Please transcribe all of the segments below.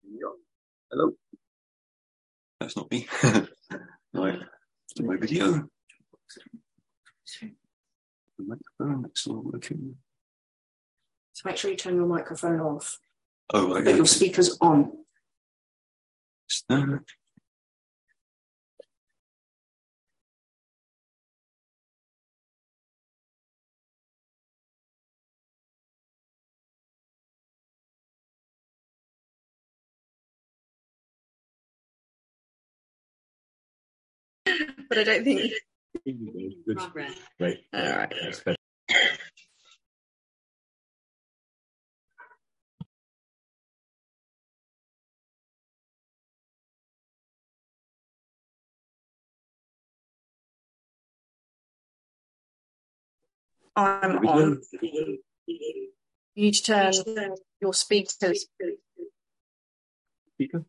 Hello. That's not me. Right. My video. The microphone, it's not working. So make sure you turn your microphone off. Oh, right. But your speaker's on. But I don't think. Good. Right. All right. That's better. I'm on. You need to turn your speakers. Speaker?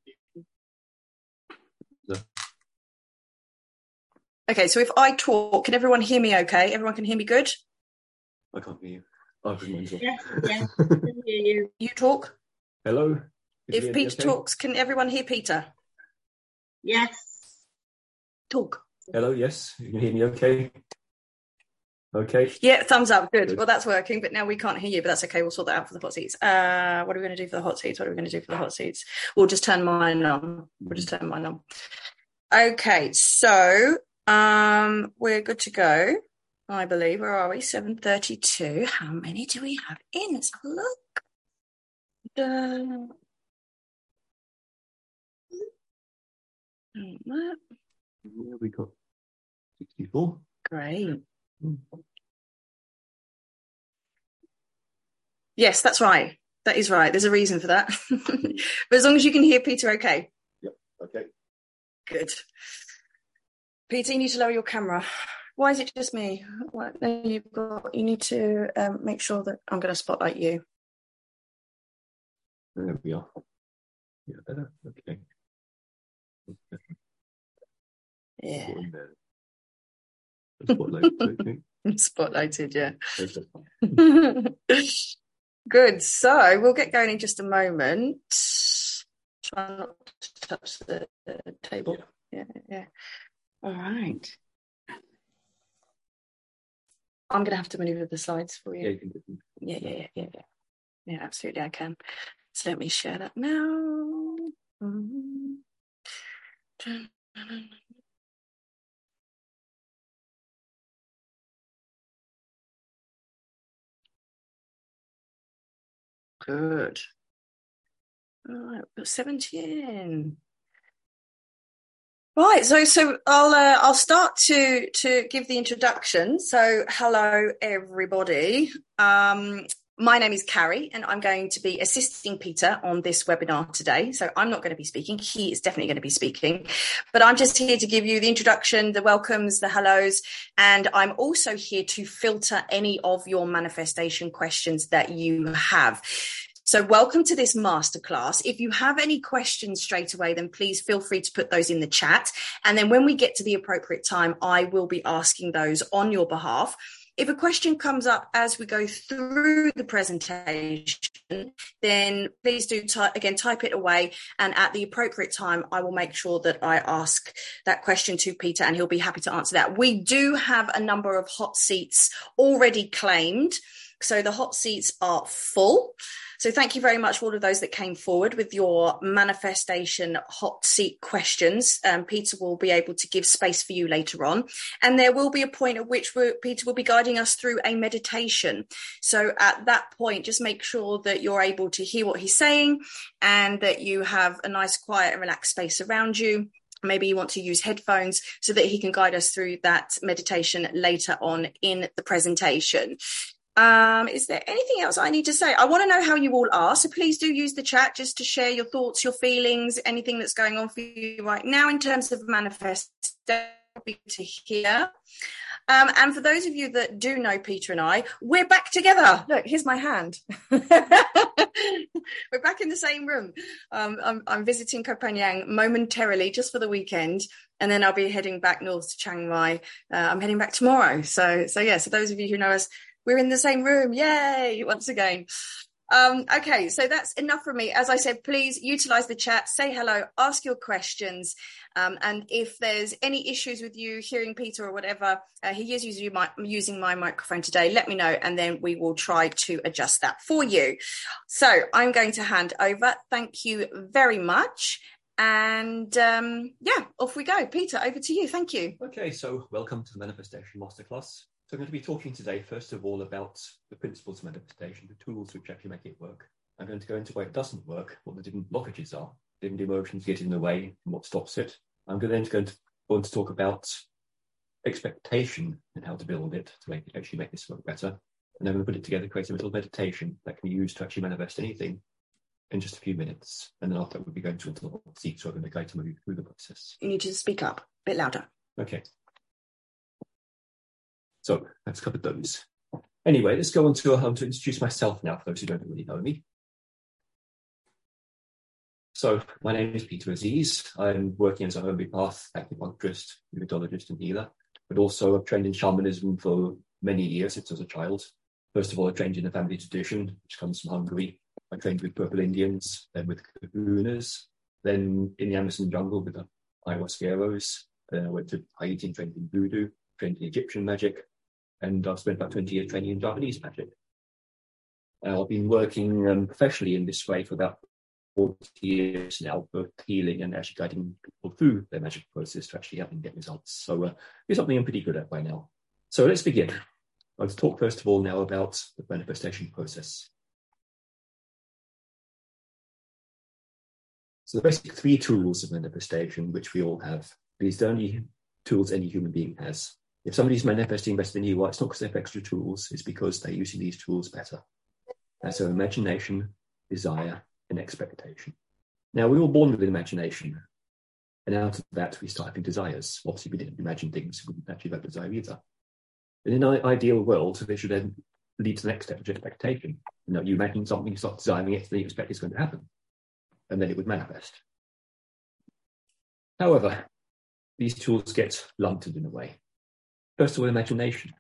Okay, so if I talk, can everyone hear me okay? Everyone can hear me good? I can't hear you. Oh, mine's off. Yes, I can hear you. You talk? Hello? If Peter talks, can everyone hear Peter? Yes. Talk. Hello, yes. You can hear me okay? Okay. Yeah, thumbs up. Good. Well, that's working, but now we can't hear you, but that's okay. We'll sort that out for the hot seats. What are we going to do for the hot seats? We'll just turn mine on. Okay, so we're good to go, I believe. Where are we? 7:32. How many do we have in? Let's have a look. Yeah, we got 64. Great. Yes, that's right. That is right. There's a reason for that. But as long as you can hear Peter okay. Yep, okay. Good. Peter, you need to lower your camera. Why is it just me? No, you need to make sure that I'm going to spotlight you. There we are. Yeah, better. Okay. Yeah. Spotlighted, okay. Spotlighted, yeah. Good. So we'll get going in just a moment. Try not to touch the table. Yeah. All right. I'm going to have to maneuver the slides for you. Yeah. Yeah, absolutely, I can. So let me share that now. Good. All right, we've got 17. Right, so I'll start to give the introduction. So hello everybody. My name is Carrie and I'm going to be assisting Peter on this webinar today. So I'm not going to be speaking. He is definitely going to be speaking, but I'm just here to give you the introduction, the welcomes, the hellos, and I'm also here to filter any of your manifestation questions that you have. So welcome to this masterclass. If you have any questions straight away, then please feel free to put those in the chat. And then when we get to the appropriate time, I will be asking those on your behalf. If a question comes up as we go through the presentation, then please do type it away. And at the appropriate time, I will make sure that I ask that question to Peter and he'll be happy to answer that. We do have a number of hot seats already claimed. So the hot seats are full. So thank you very much for all of those that came forward with your manifestation hot seat questions. Peter will be able to give space for you later on. And there will be a point at which Peter will be guiding us through a meditation. So at that point, just make sure that you're able to hear what he's saying and that you have a nice, quiet and relaxed space around you. Maybe you want to use headphones so that he can guide us through that meditation later on in the presentation. Is there anything else I need to say? I want to know how you all are, so please do use the chat just to share your thoughts, your feelings, anything that's going on for you right now in terms of manifestation to hear. And for those of you that do know Peter and I, we're back together. Look, here's my hand. We're back in the same room. I'm visiting Koh Phangan momentarily just for the weekend, and then I'll be heading back north to Chiang Mai. I'm heading back tomorrow. So those of you who know us, we're in the same room. Yay, once again. Okay, so that's enough from me. As I said, please utilize the chat, say hello, ask your questions. And if there's any issues with you hearing Peter or whatever, he is using my microphone today, let me know, and then we will try to adjust that for you. So I'm going to hand over. Thank you very much. And off we go. Peter, over to you. Thank you. Okay, so welcome to the Manifestation Masterclass. So I'm going to be talking today, first of all, about the principles of manifestation, the tools which actually make it work. I'm going to go into why it doesn't work, what the different blockages are, different emotions get in the way, and what stops it. I'm going to talk about expectation and how to build it to actually make this work better. And then I'm going to put it together, create a little meditation that can be used to actually manifest anything in just a few minutes. And then after that, we'll be going to a little seat, so I'm going to guide some of you through the process. You need to speak up a bit louder. Okay. So let's cover those. Anyway, let's go on to introduce myself now, for those who don't really know me. So my name is Peter Aziz. I'm working as a homeopath, acupuncturist, rheumatologist and healer, but also I've trained in shamanism for many years since I was a child. First of all, I trained in a family tradition, which comes from Hungary. I trained with Purple Indians, then with Kahunas, then in the Amazon jungle with the ayahuasqueros. Then I went to Haiti and trained in voodoo, trained in Egyptian magic, and I've spent about 20 years training in Japanese magic. I've been working professionally in this way for about 40 years now, for healing and actually guiding people through their magic process to actually help them get results. So it's something I'm pretty good at by now. So let's begin. I'll talk first of all now about the manifestation process. So the basic 3 tools of manifestation, which we all have, these are the only tools any human being has. If somebody's manifesting better than you are, it's not because they have extra tools, it's because they're using these tools better. And so imagination, desire, and expectation. Now, we're all born with an imagination, and out of that, we start having desires. Obviously, we didn't imagine things, we wouldn't actually have desire either. But in an ideal world, they should then lead to the next step, which is expectation. You imagine something, you start desiring it, then you expect it's going to happen, and then it would manifest. However, these tools get blunted in a way. First of all, imagination.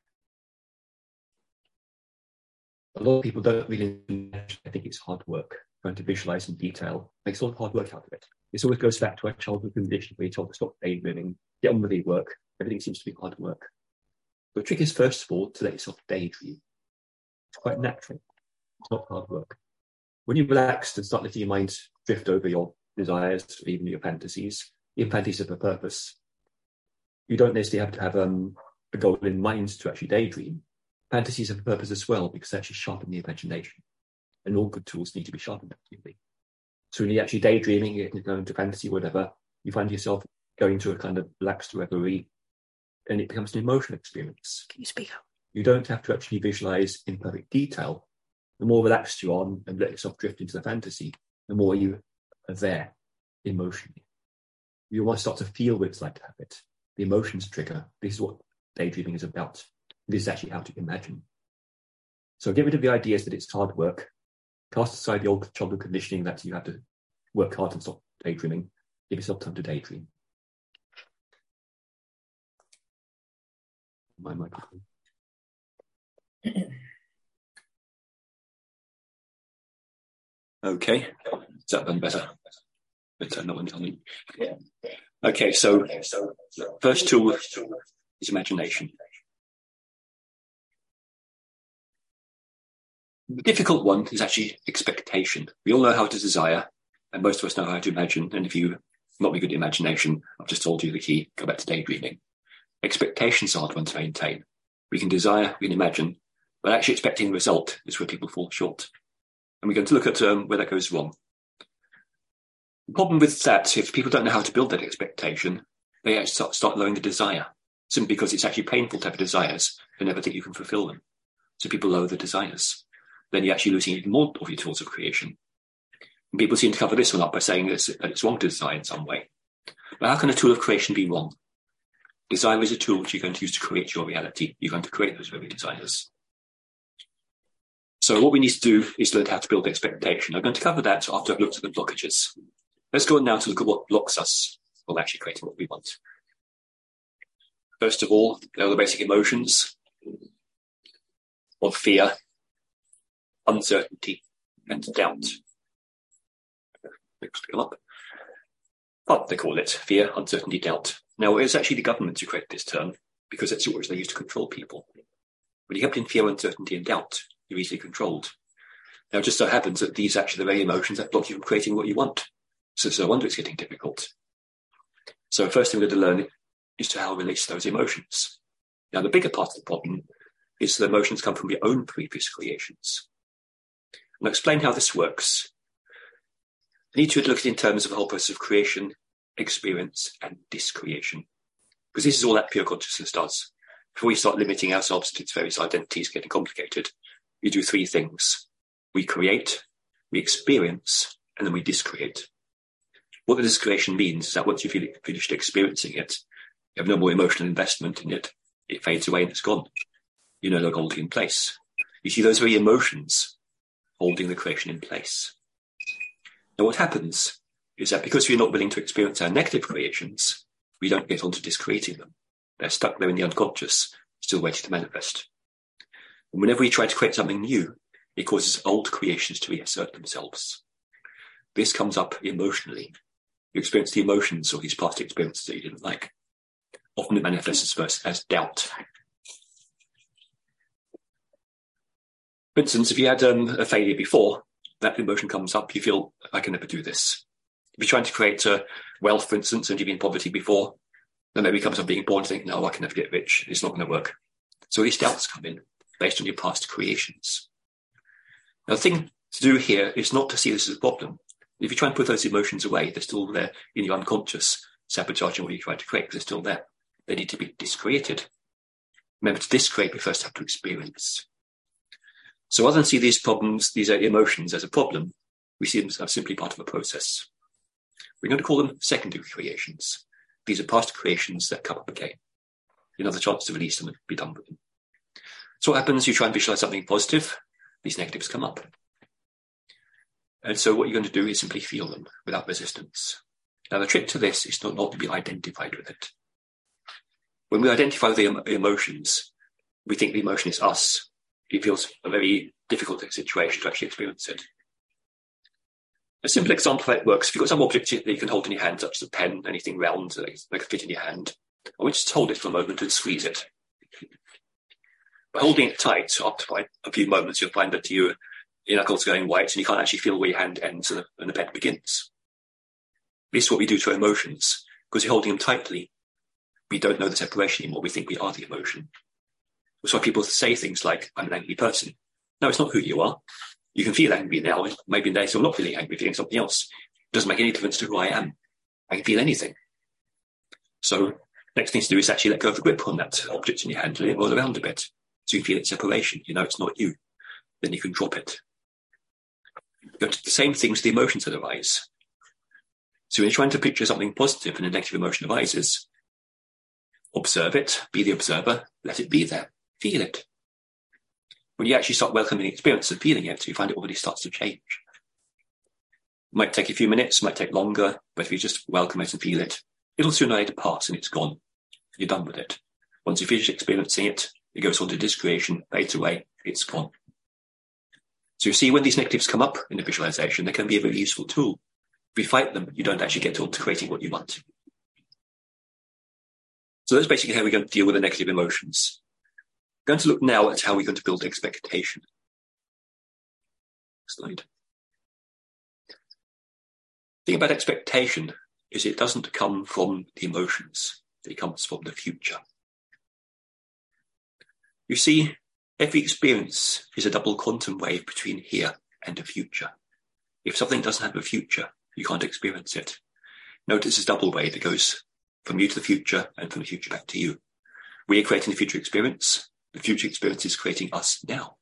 A lot of people don't really imagine. I think it's hard work. Trying to visualize in detail makes a lot of hard work out of it. This always goes back to our childhood condition where you're told to stop daydreaming, get on with your work. Everything seems to be hard work. The trick is, first of all, to let yourself daydream. It's quite natural. It's not hard work. When you relax and start letting your mind drift over your desires, or even your fantasies have a purpose. You don't necessarily have to have a goal in mind to actually daydream. Fantasies have a purpose as well, because they actually sharpen the imagination. And all good tools need to be sharpened, absolutely. So when you're actually daydreaming, you're going to fantasy, whatever, you find yourself going to a kind of relaxed reverie, and it becomes an emotional experience. Can you speak up? You don't have to actually visualize in perfect detail. The more relaxed you are and let yourself drift into the fantasy, the more you are there emotionally. You want to start to feel what it's like to have it. The emotions trigger. This is what daydreaming is about. This is actually how to imagine. So get rid of the ideas that it's hard work. Cast aside the old childhood conditioning that you have to work hard and stop daydreaming. Give yourself time to daydream. My microphone. Okay, is that done better? But no one tell me. Okay, so first tool is imagination. The difficult one is actually expectation. We all know how to desire, and most of us know how to imagine. And if you're not very good at imagination, I've just told you the key. Go back to daydreaming. Expectation's a hard one to maintain. We can desire, we can imagine, but actually expecting the result is where people fall short. And we're going to look at where that goes wrong. The problem with that, if people don't know how to build that expectation, they actually start lowering the desire, simply because it's actually painful to have desires and never think you can fulfill them. So people lower the desires. Then you're actually losing even more of your tools of creation. And people seem to cover this one up by saying that it's wrong to desire in some way. But how can a tool of creation be wrong? Desire is a tool which you're going to use to create your reality. You're going to create those very desires. So what we need to do is learn how to build expectation. I'm going to cover that after I've looked at the blockages. Let's go on now to look at what blocks us from actually creating what we want. First of all, there are the basic emotions of fear, uncertainty, and doubt. Next, come up. But they call it fear, uncertainty, doubt. Now, it's actually the government who created this term because that's what they use to control people. When you have in fear, uncertainty, and doubt, you're easily controlled. Now, it just so happens that these are actually the very emotions that block you from creating what you want. So no wonder it's getting difficult. So first thing we're going to learn is to how it relates to those emotions. Now, the bigger part of the problem is the emotions come from your own previous creations. And I'll explain how this works. I need to look at it in terms of the whole process of creation, experience, and discreation. Because this is all that pure consciousness does. Before we start limiting ourselves to its various identities getting complicated, we do three things. We create, we experience, and then we discreate. What the discretion means is that once you've finished experiencing it, you have no more emotional investment in it. It fades away and it's gone. You no longer hold it in place. You see, those very emotions holding the creation in place. Now, what happens is that because we're not willing to experience our negative creations, we don't get on to discreating them. They're stuck there in the unconscious, still waiting to manifest. And whenever we try to create something new, it causes old creations to reassert themselves. This comes up emotionally. You experience the emotions or these past experiences that you didn't like. Often it manifests first as doubt. For instance, if you had a failure before, that emotion comes up, you feel, I can never do this. If you're trying to create wealth, for instance, and you've been in poverty before, then maybe comes up being born and think, no, I can never get rich. It's not going to work. So these doubts come in based on your past creations. Now, the thing to do here is not to see this as a problem. If you try and put those emotions away, they're still there in your unconscious, sabotaging what you try to create, because they're still there. They need to be discreated. Remember, to discreate, we first have to experience. So rather than see these problems, these emotions as a problem, we see them as simply part of a process. We're going to call them secondary creations. These are past creations that come up again. Another chance to release them and be done with them. So what happens, you try and visualize something positive, these negatives come up. And so what you're going to do is simply feel them without resistance. Now, the trick to this is not to be identified with it. When we identify with the emotions, we think the emotion is us. It feels a very difficult situation to actually experience it. A simple example of how it works, if you've got some object that you can hold in your hand, such as a pen, anything round that can fit in your hand, I want you to hold it for a moment and squeeze it. By holding it tight, after a few moments, you'll find that your knuckles are going white and you can't actually feel where your hand ends and the pen begins. This is what we do to our emotions. Because you're holding them tightly, we don't know the separation anymore. We think we are the emotion. That's why people say things like, I'm an angry person. No, it's not who you are. You can feel angry now. Maybe later you're not feeling angry, feeling something else. It doesn't make any difference to who I am. I can feel anything. So next thing to do is actually let go of the grip on that object in your hand and let it roll around a bit. So you can feel its separation. You know it's not you. Then you can drop it. Go to the same things, the emotions that arise. So when you're trying to picture something positive and a negative emotion arises, observe it, be the observer, let it be there, feel it. When you actually start welcoming the experience and feeling it, you find it already starts to change. It might take a few minutes, might take longer, but if you just welcome it and feel it, it'll sooner or later pass and it's gone. You're done with it. Once you finish experiencing it, it goes on to discretion, fades away, it's gone. So you see, when these negatives come up in the visualization, they can be a very useful tool. If you fight them, you don't actually get on to creating what you want. So that's basically how we're going to deal with the negative emotions. We're going to look now at how we're going to build expectation. Slide. The thing about expectation is it doesn't come from the emotions. It comes from the future. You see, every experience is a double quantum wave between here and the future. If something doesn't have a future, you can't experience it. Notice this double wave that goes from you to the future and from the future back to you. We are creating the future experience. The future experience is creating us now.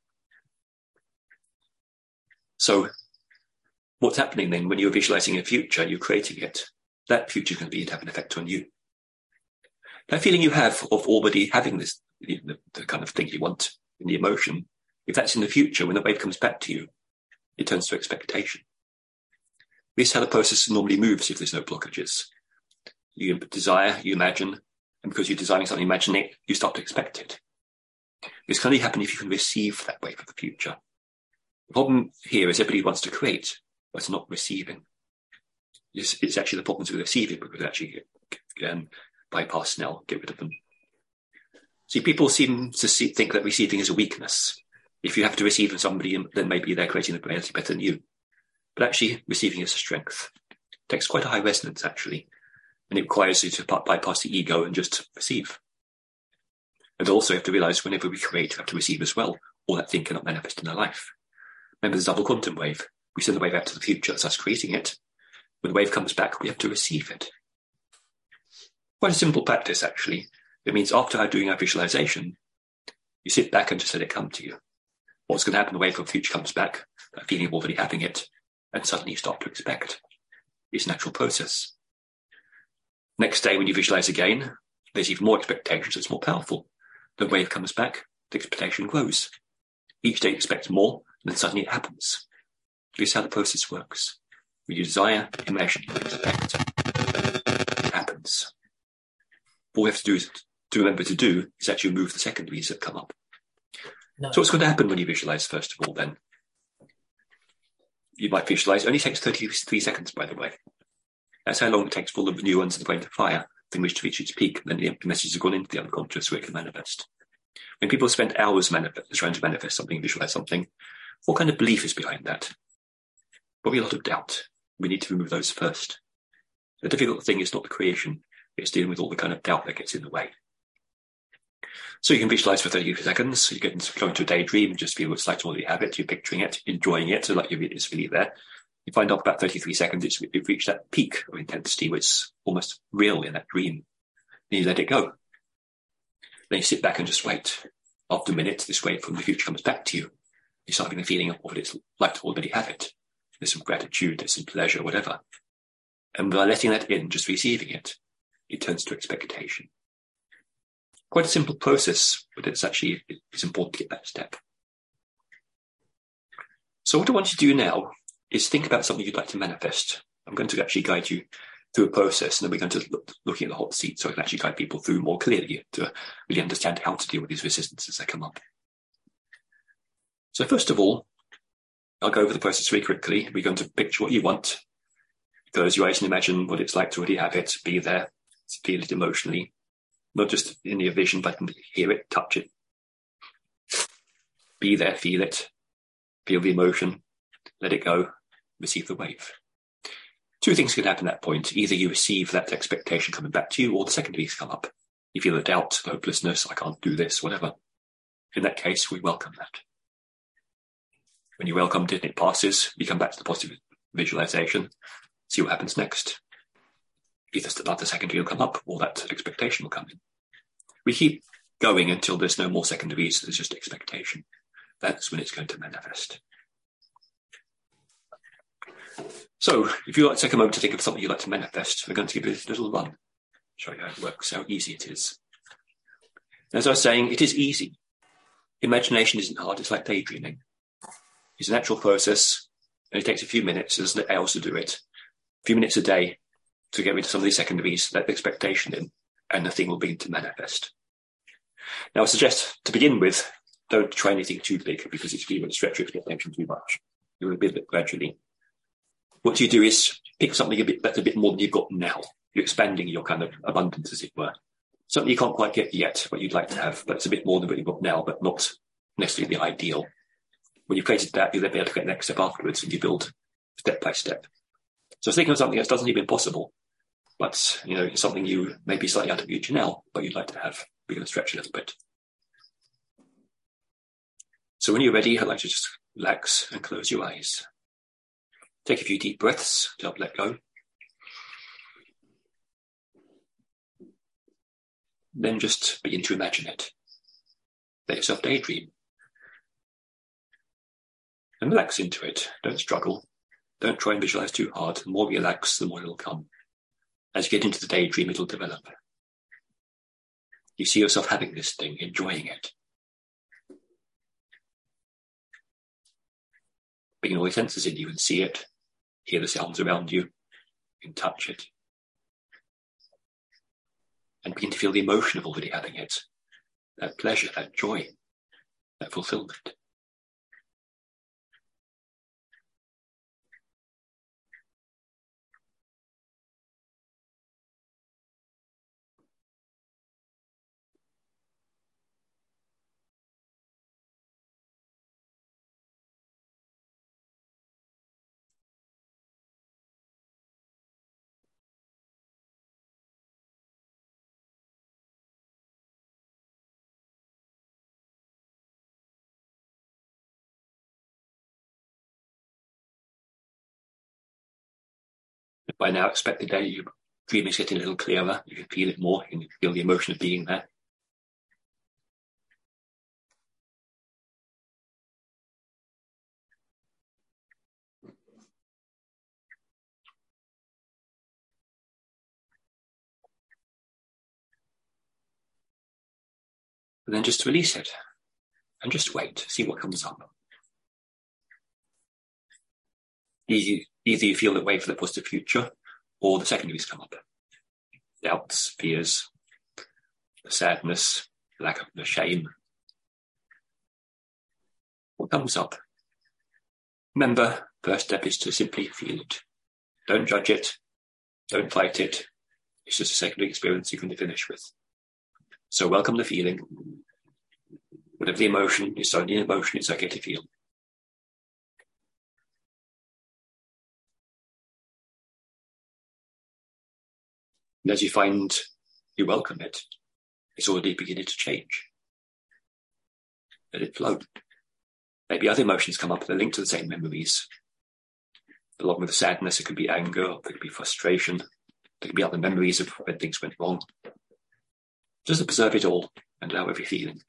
So what's happening then when you're visualizing a future, you're creating it. That future is going to have an effect on you. That feeling you have of already having this, the kind of thing you want in the emotion, if that's in the future, when the wave comes back to you, it turns to expectation. This is how the process normally moves if there's no blockages. You desire, you imagine, and because you're designing something, imagining it, you start to expect it. This can only happen if you can receive that wave of the future. The problem here is everybody wants to create, but it's not receiving. It's actually the problems with receiving because actually bypass Snell, get rid of them. See, people seem to think that receiving is a weakness. If you have to receive from somebody, then maybe they're creating a reality better than you. But actually, receiving is a strength. It takes quite a high resonance, actually, and it requires you to bypass the ego and just receive. And also, you have to realize whenever we create, we have to receive as well, or that thing cannot manifest in our life. Remember the double quantum wave. We send the wave out to the future, that's us creating it. When the wave comes back, we have to receive it. Quite a simple practice, actually. It means after doing our visualization, you sit back and just let it come to you. What's going to happen, the wave of the future comes back, that feeling of already having it, and suddenly you start to expect. It's a natural process. Next day, when you visualize again, there's even more expectation, so it's more powerful. The wave comes back, the expectation grows. Each day expects more, and then suddenly it happens. This is how the process works. When you desire, imagine, you expect. It happens. All we have to do is to remember to do is actually remove the secondaries that come up. No. So what's going to happen when you visualize, first of all, then? You might visualize, it only takes 33 seconds, by the way. That's how long it takes for the neurons in the brain to fire, in which to reach its peak, and then the messages have gone into the unconscious where it can manifest. When people spend hours trying to manifest something, visualize something, what kind of belief is behind that? Probably a lot of doubt. We need to remove those first. The difficult thing is not the creation, it's dealing with all the kind of doubt that gets in the way. So you can visualize for 30 seconds, you get go into a daydream, just feel what it's like to already have it, you're picturing it, enjoying it, so like it's really there. You find out about 33 seconds, you've reached that peak of intensity where it's almost real in that dream. Then you let it go. Then you sit back and just wait. After a minute, this wave from the future comes back to you. You start having a feeling of what it's like to already have it. There's some gratitude, there's some pleasure, whatever. And by letting that in, just receiving it, it turns to expectation. Quite a simple process, but it's important to get that step. So what I want you to do now is think about something you'd like to manifest. I'm going to actually guide you through a process, and then we're going to looking at the hot seat so I can actually guide people through more clearly to really understand how to deal with these resistances that come up. So first of all, I'll go over the process very quickly. We're going to picture what you want. Close your eyes and imagine what it's like to already have it, be there, feel it emotionally, not just in your vision, but hear it, touch it. Be there, feel it, feel the emotion, let it go, receive the wave. Two things can happen at that point. Either you receive that expectation coming back to you, or the secondaries come up. You feel the doubt, the hopelessness, I can't do this, whatever. In that case, we welcome that. When you welcomed it and it passes, you come back to the positive visualization, see what happens next. Either another secondary will come up, or that expectation will come in. We keep going until there's no more secondaries, there's just expectation. That's when it's going to manifest. So, if you'd like to take a moment to think of something you'd like to manifest, we're going to give it a little run. Show you how it works, how easy it is. As I was saying, it is easy. Imagination isn't hard, it's like daydreaming. It's a natural process, and it takes a few minutes, there's nothing else to do it. A few minutes a day to get rid of some of these secondaries, let the expectation in, and the thing will begin to manifest. Now, I suggest, to begin with, don't try anything too big, because it's going to stretch your expectation too much. You will build it gradually. What you do is pick something that's a bit more than you've got now. You're expanding your kind of abundance, as it were. Something you can't quite get yet, but you'd like to have, but it's a bit more than what you've got now, but not necessarily the ideal. When you've created that, you'll then be able to get the next step afterwards, and you build step by step. So think of something that doesn't even possible, but it's something you may be slightly out of reach now, but you'd like to have. We're going to stretch a little bit. So when you're ready, I'd like to just relax and close your eyes. Take a few deep breaths to help let go. Then just begin to imagine it. Let yourself daydream. And relax into it. Don't struggle. Don't try and visualize too hard. The more you relax, the more it'll come. As you get into the daydream, it'll develop. You see yourself having this thing, enjoying it. Bring all your senses in. You can see it, hear the sounds around you, you can touch it. And begin to feel the emotion of already having it. That pleasure, that joy, that fulfillment. By now, expect the day your dream is getting a little clearer. You can feel it more. You can feel the emotion of being there. And then just release it and just wait, see what comes up. Either you feel that way for the positive future, or the secondaries come up. Doubts, fears, the sadness, lack of the shame. What comes up? Remember, first step is to simply feel it. Don't judge it. Don't fight it. It's just a secondary experience you can finish with. So welcome the feeling. Whatever the emotion, it's only an emotion, it's okay to feel. And as you find you welcome it, it's already beginning to change. Let it flow. Maybe other emotions come up that are linked to the same memories. Along with the sadness, it could be anger, or it could be frustration. There could be other memories of when things went wrong. Just observe it all and allow every feeling.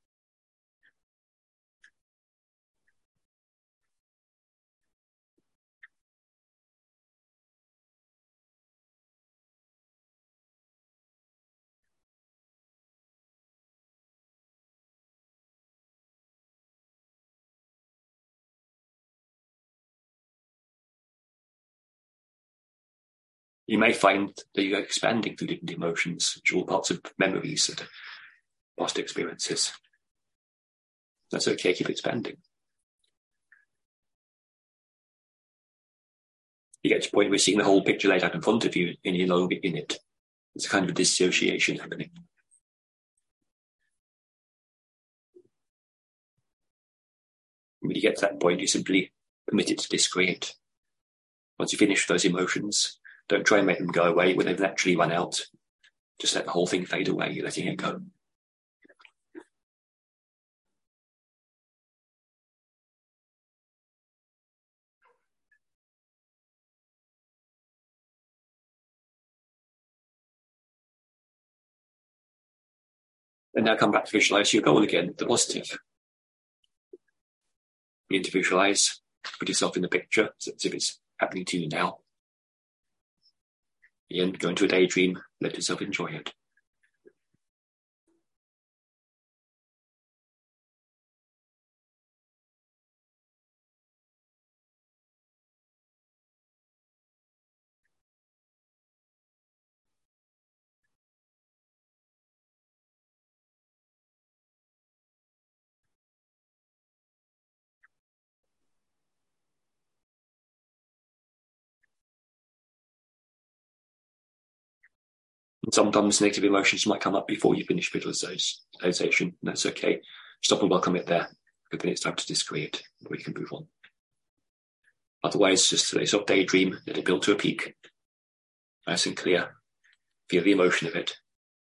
You may find that you're expanding through different emotions, which are all parts of memories and past experiences. That's okay, keep expanding. You get to a point where you're seeing the whole picture laid out in front of you and you're no longer in it. It's a kind of a dissociation happening. When you get to that point, you simply permit it to discreate. Once you finish those emotions, don't try and make them go away when they've naturally run out. Just let the whole thing fade away, you're letting it go. And now come back to visualize your goal again, the positive. Begin to visualize, put yourself in the picture as if it's happening to you now. Again, go into a daydream, let yourself enjoy it. And sometimes negative emotions might come up before you finish visualization, and that's okay. Stop and welcome it there, because then it's time to discreate, or you can move on. Otherwise, just let yourself daydream, let it build to a peak. Nice and clear. Feel the emotion of it.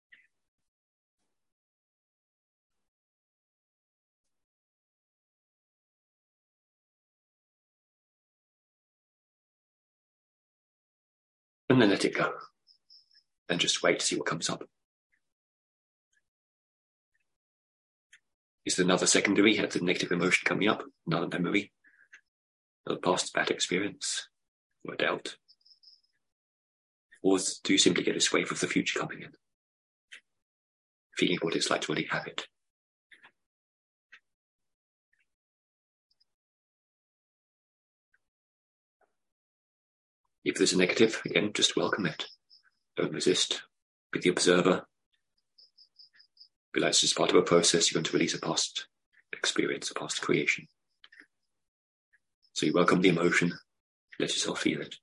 And then let it go. And just wait to see what comes up. Is there another secondary? Has the negative emotion coming up? Another memory? Another past bad experience? Or doubt? Or do you simply get this wave of the future coming in? Feeling what it's like to really have it. If there's a negative, again, just welcome it. Don't resist. Be the observer. Realize it's part of a process. You're going to release a past experience, a past creation. So you welcome the emotion. Let yourself feel it.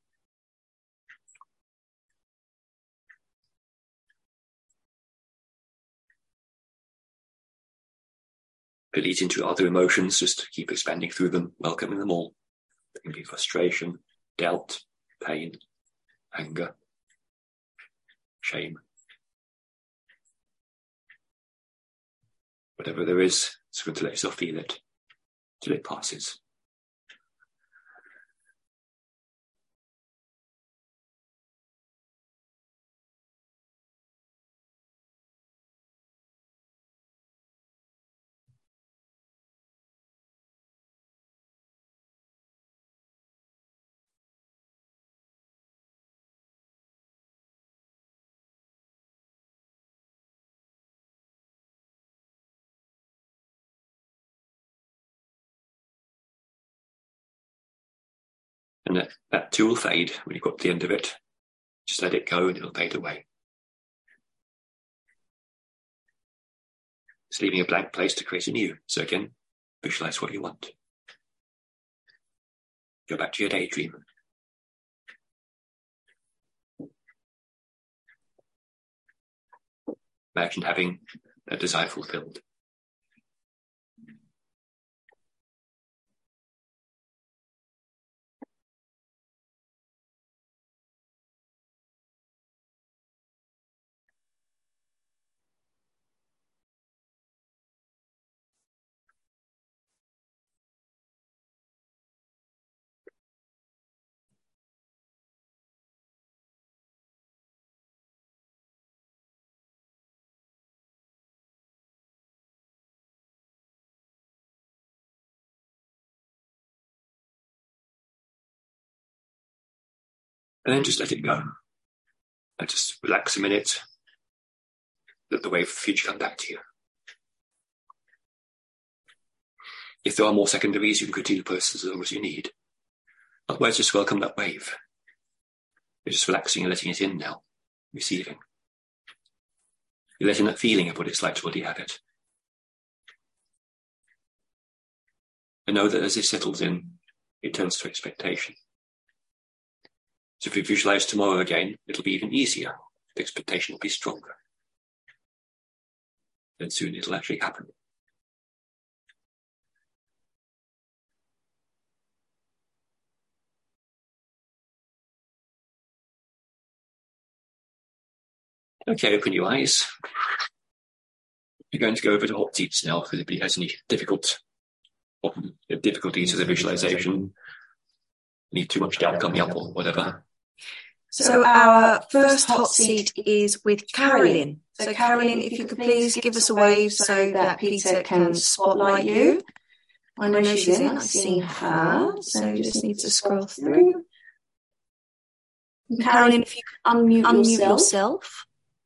If it leads into other emotions, just keep expanding through them, welcoming them all. There can be frustration, doubt, pain, anger, shame. Whatever there is, it's good to let yourself feel it till it passes. And that too will fade when you've got to the end of it. Just let it go and it'll fade away. It's leaving a blank place to create a new. So again, visualize what you want. Go back to your daydream. Imagine having a desire fulfilled. And then just let it go. And just relax a minute. Let the wave of the future come back to you. If there are more secondaries, you can continue the process as long as you need. Otherwise, just welcome that wave. You're just relaxing and letting it in now. Receiving. You're letting that feeling of what it's like to already have it. And know that as it settles in, it turns to expectation. So if you visualize tomorrow again, it'll be even easier. The expectation will be stronger. Then soon it'll actually happen. Okay, open your eyes. You're going to go over to hot seats now if anybody has any difficulties with the visualization. Need too much doubt coming up or whatever. So our first hot seat is with Carolyn. So Carolyn, if you could please give us a wave so that Peter can spotlight you. I know she's in, I've seen her, so you just need to scroll through. Carolyn, if you could unmute yourself.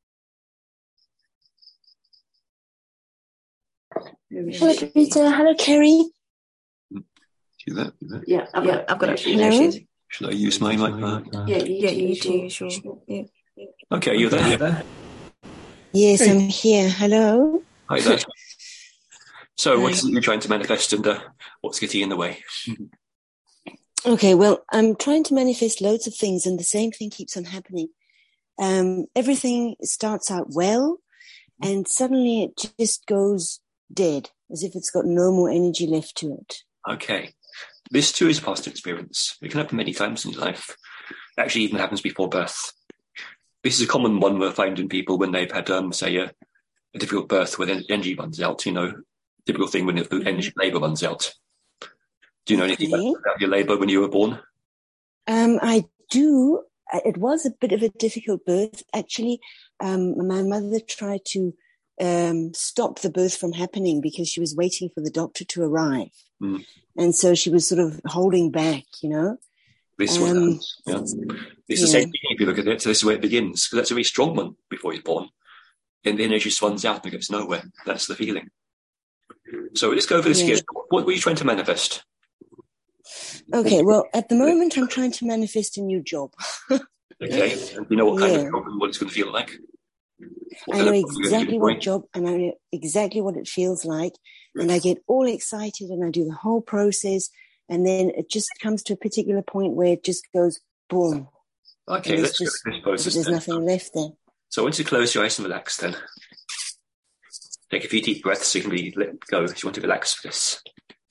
Hello, Peter. Hello, Kerry. See that? Yeah, I've got it. Hello. Should I use my mic? Yeah, you do use your. Yeah. Okay, you're there. Yes, I'm here. Hello. Hi there. So, what is it you're trying to manifest, and what's getting in the way? Okay, well, I'm trying to manifest loads of things, and the same thing keeps on happening. Everything starts out well, and suddenly it just goes dead, as if it's got no more energy left to it. Okay. This too is past experience. It can happen many times in life. It actually even happens before birth. This is a common one we're finding people when they've had, say, a difficult birth where the energy runs out, typical thing when the energy labour runs out. Do you know anything about your labour when you were born? I do. It was a bit of a difficult birth. Actually, my mother tried to stop the birth from happening because she was waiting for the doctor to arrive. Mm. And so she was sort of holding back, This one happens. Yeah. It's the same thing if you look at it. So this is where it begins, because that's a very strong one before you're born. And the energy just runs out and goes nowhere. That's the feeling. So let's go over this again. What were you trying to manifest? Okay, well, at the moment I'm trying to manifest a new job. Okay, and you know what kind of job and what it's going to feel like? I know exactly what job, and I know exactly what it feels like, and I get all excited and I do the whole process, and then it just comes to a particular point where it just goes boom. Okay, let's go through this process. There's nothing left there. So once you close your eyes and relax, then take a few deep breaths so you can really let go if you want to relax for this.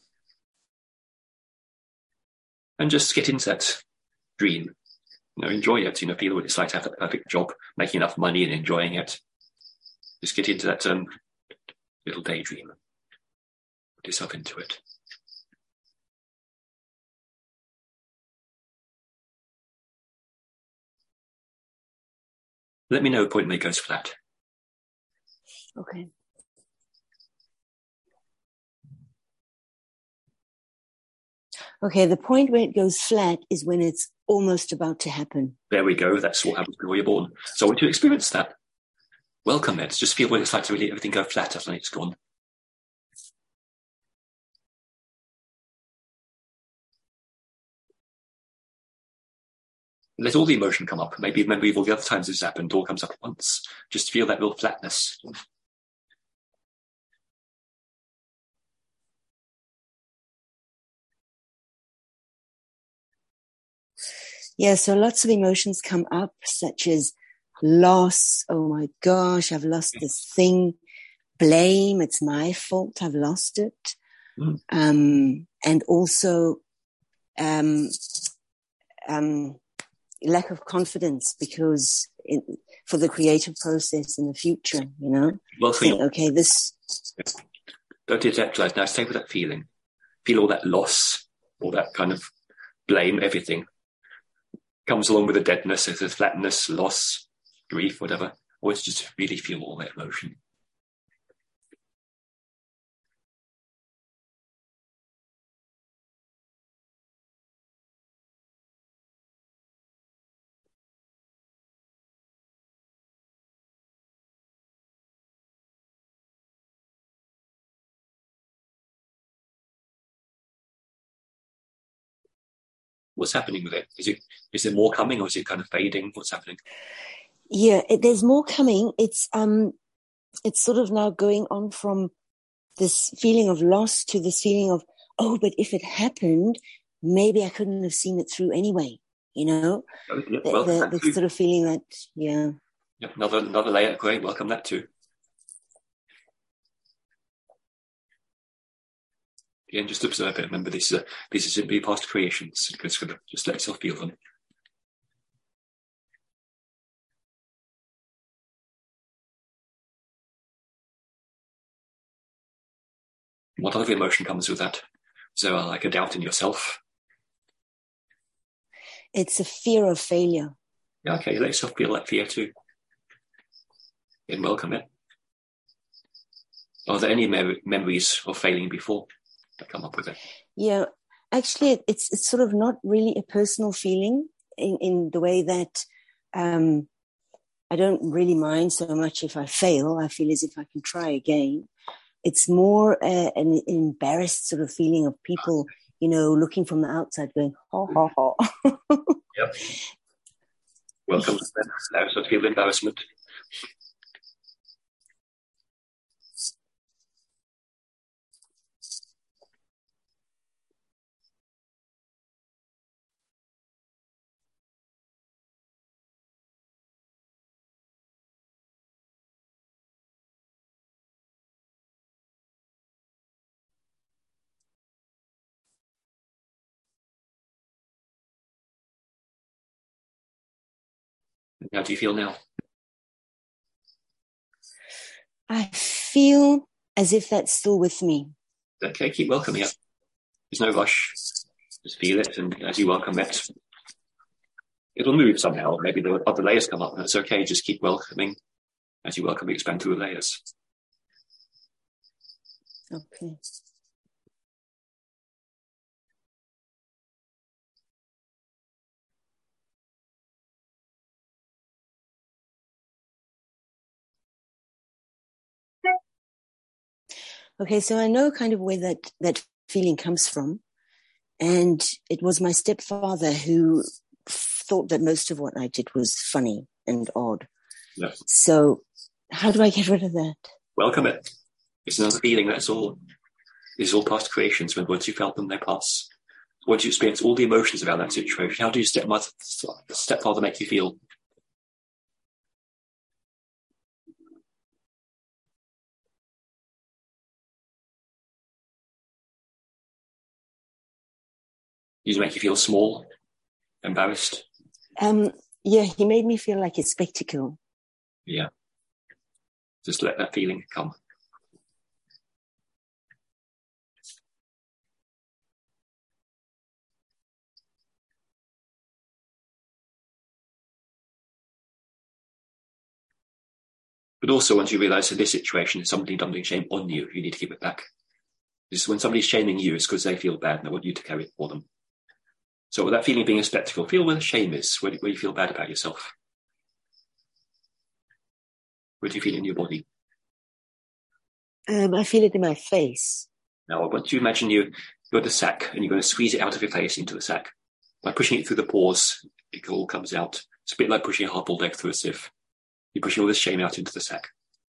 And just get into that dream. Enjoy it. Feel what it's like to have that perfect job, making enough money and enjoying it. Just get into that little daydream. Put yourself into it. Let me know the point when it goes flat. Okay. Okay, the point where it goes flat is when it's almost about to happen. There we go. That's what happens before you're born. So I want you to experience that. Welcome it. Just feel what it's like to really everything go flat after it's gone. Let all the emotion come up. Maybe remember all the other times this happened, all comes up at once. Just feel that real flatness. Yeah, so lots of emotions come up, such as loss. Oh my gosh, I've lost this thing. Blame, it's my fault, I've lost it. And also lack of confidence because for the creative process in the future, Well, this. Don't intellectualize now. Stay with that feeling. Feel all that loss, all that kind of blame, everything comes along with the deadness, the flatness, loss, grief, whatever. Always just really feel all that emotion. What's happening with it? Is there more coming, or is it kind of fading? What's happening? Yeah, there's more coming. It's sort of now going on from this feeling of loss to this feeling of, oh, but if it happened, maybe I couldn't have seen it through anyway. The sort of feeling that, yeah. Yep, another layer. Great, welcome that too. Again, just observe it. Remember, these are simply past creations. Just let yourself feel them. What other emotion comes with that? So, like a doubt in yourself. It's a fear of failure. Yeah, okay. Let yourself feel that fear too, and welcome it. Are there any memories of failing before that come up with it? Yeah, actually, it's sort of not really a personal feeling in the way that I don't really mind so much if I fail. I feel as if I can try again. It's more an embarrassed sort of feeling of people, looking from the outside going, ha, ha, ha. Yep. Welcome to that. Now sort of feel embarrassment. How do you feel now? I feel as if that's still with me. Okay, keep welcoming it. There's no rush. Just feel it, and as you welcome it, it'll move somehow. Maybe the other layers come up, and it's okay. Just keep welcoming. As you welcome, expand through the layers. Okay. Okay, so I know kind of where that feeling comes from. And it was my stepfather who thought that most of what I did was funny and odd. Yes. So how do I get rid of that? Welcome it. It's another feeling, that's all. These are all past creations. When once you felt them, they pass. Once you experience all the emotions about that situation, how do your stepfather make you feel? Does it make you feel small, embarrassed? Yeah, he made me feel like a spectacle. Yeah. Just let that feeling come. But also, once you realise in this situation, somebody dumping shame on you, you need to keep it back. This is when somebody's shaming you, it's because they feel bad and they want you to carry it for them. So with that feeling being a spectacle, feel where the shame is, where you feel bad about yourself. Where do you feel it in your body? I feel it in my face. Now, I want you to imagine you've got a sack and you're going to squeeze it out of your face into the sack by pushing it through the pores it all comes out. It's a bit like pushing a hard-boiled egg through a sieve. You're pushing all this shame out into the sack.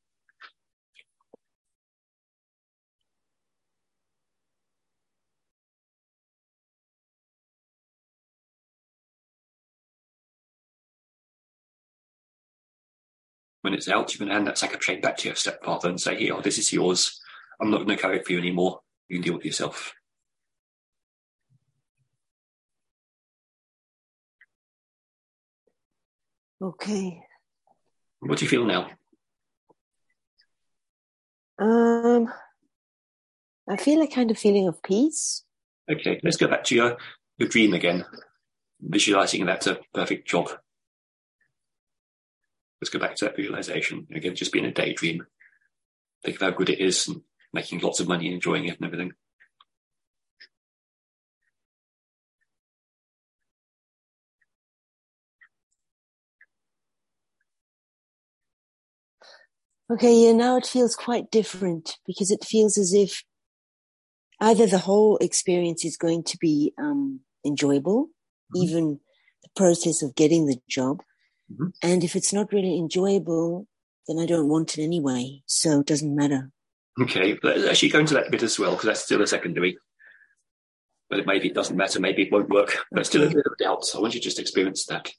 When it's out, you can hand that sack of shame back to your stepfather and say, here, this is yours. I'm not going to carry it for you anymore. You can deal with it yourself. Okay. What do you feel now? I feel a kind of feeling of peace. Okay, let's go back to your dream again. Visualizing that's a perfect job. Let's go back to that visualization. Again, just being a daydream. Think of how good it is and making lots of money, enjoying it and everything. Okay, yeah, now it feels quite different because it feels as if either the whole experience is going to be enjoyable, even the process of getting the job. And if it's not really enjoyable, then I don't want it anyway. So it doesn't matter. Okay, let's actually go into that bit as well, because that's still a secondary. But maybe it doesn't matter, maybe it won't work. But still a bit of doubt. So I want you to just experience that.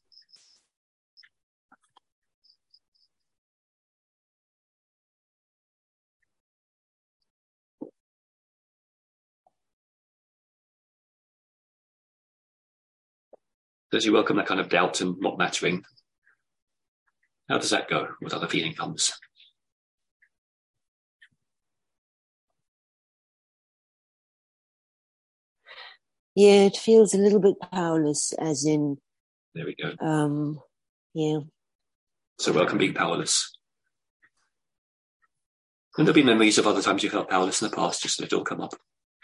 As you welcome that kind of doubt and not mattering, how does that go? What other feeling comes? Yeah, it feels a little bit powerless, as in... There we go. Yeah. So welcome being powerless. And there'll be memories of other times you felt powerless in the past, just let it all come up.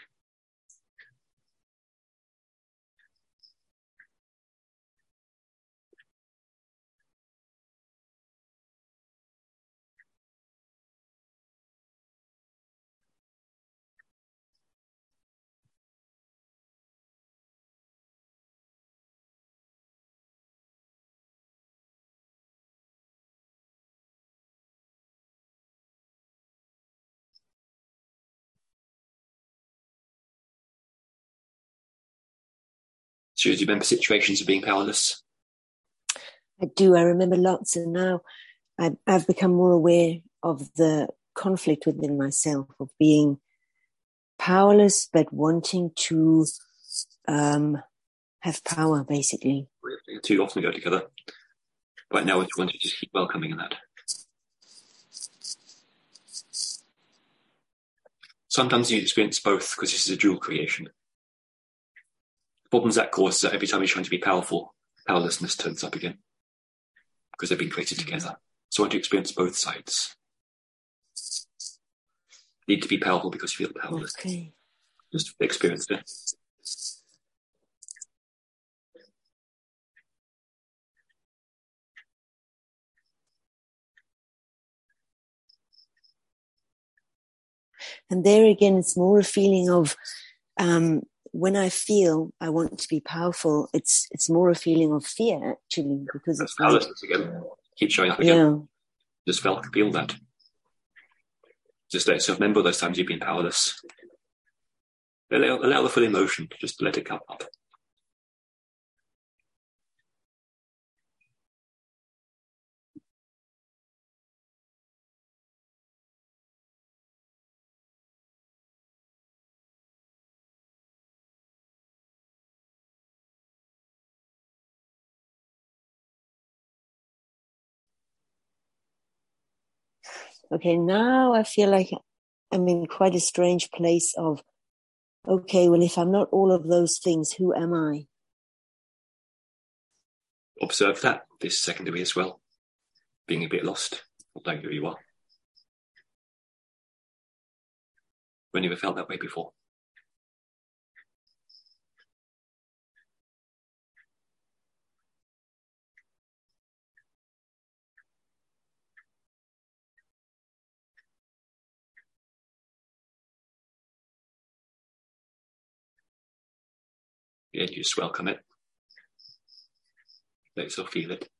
So do you remember situations of being powerless? I do. I remember lots, and now I've become more aware of the conflict within myself of being powerless but wanting to have power, basically. They too often go together. Right now, I just want to just keep welcoming that. Sometimes you experience both because this is a dual creation. The problems that causes that every time you're trying to be powerful, powerlessness turns up again because they've been created together. So I want to experience both sides. You need to be powerful because you feel powerless. Okay. Just experience it. And there again, it's more a feeling of when I feel I want to be powerful, it's more a feeling of fear, actually, because That's it's like... powerlessness again. Keep showing up again. Yeah. Just feel that. Just let yourself remember those times you've been powerless. Allow the full emotion. Just let it come up. Okay, now I feel like I'm in quite a strange place of, okay, well, if I'm not all of those things, who am I? Observe that this secondary as well. Being a bit lost, not knowing who you are. When you ever felt that way before? Yeah, you just welcome it. Let yourself feel it.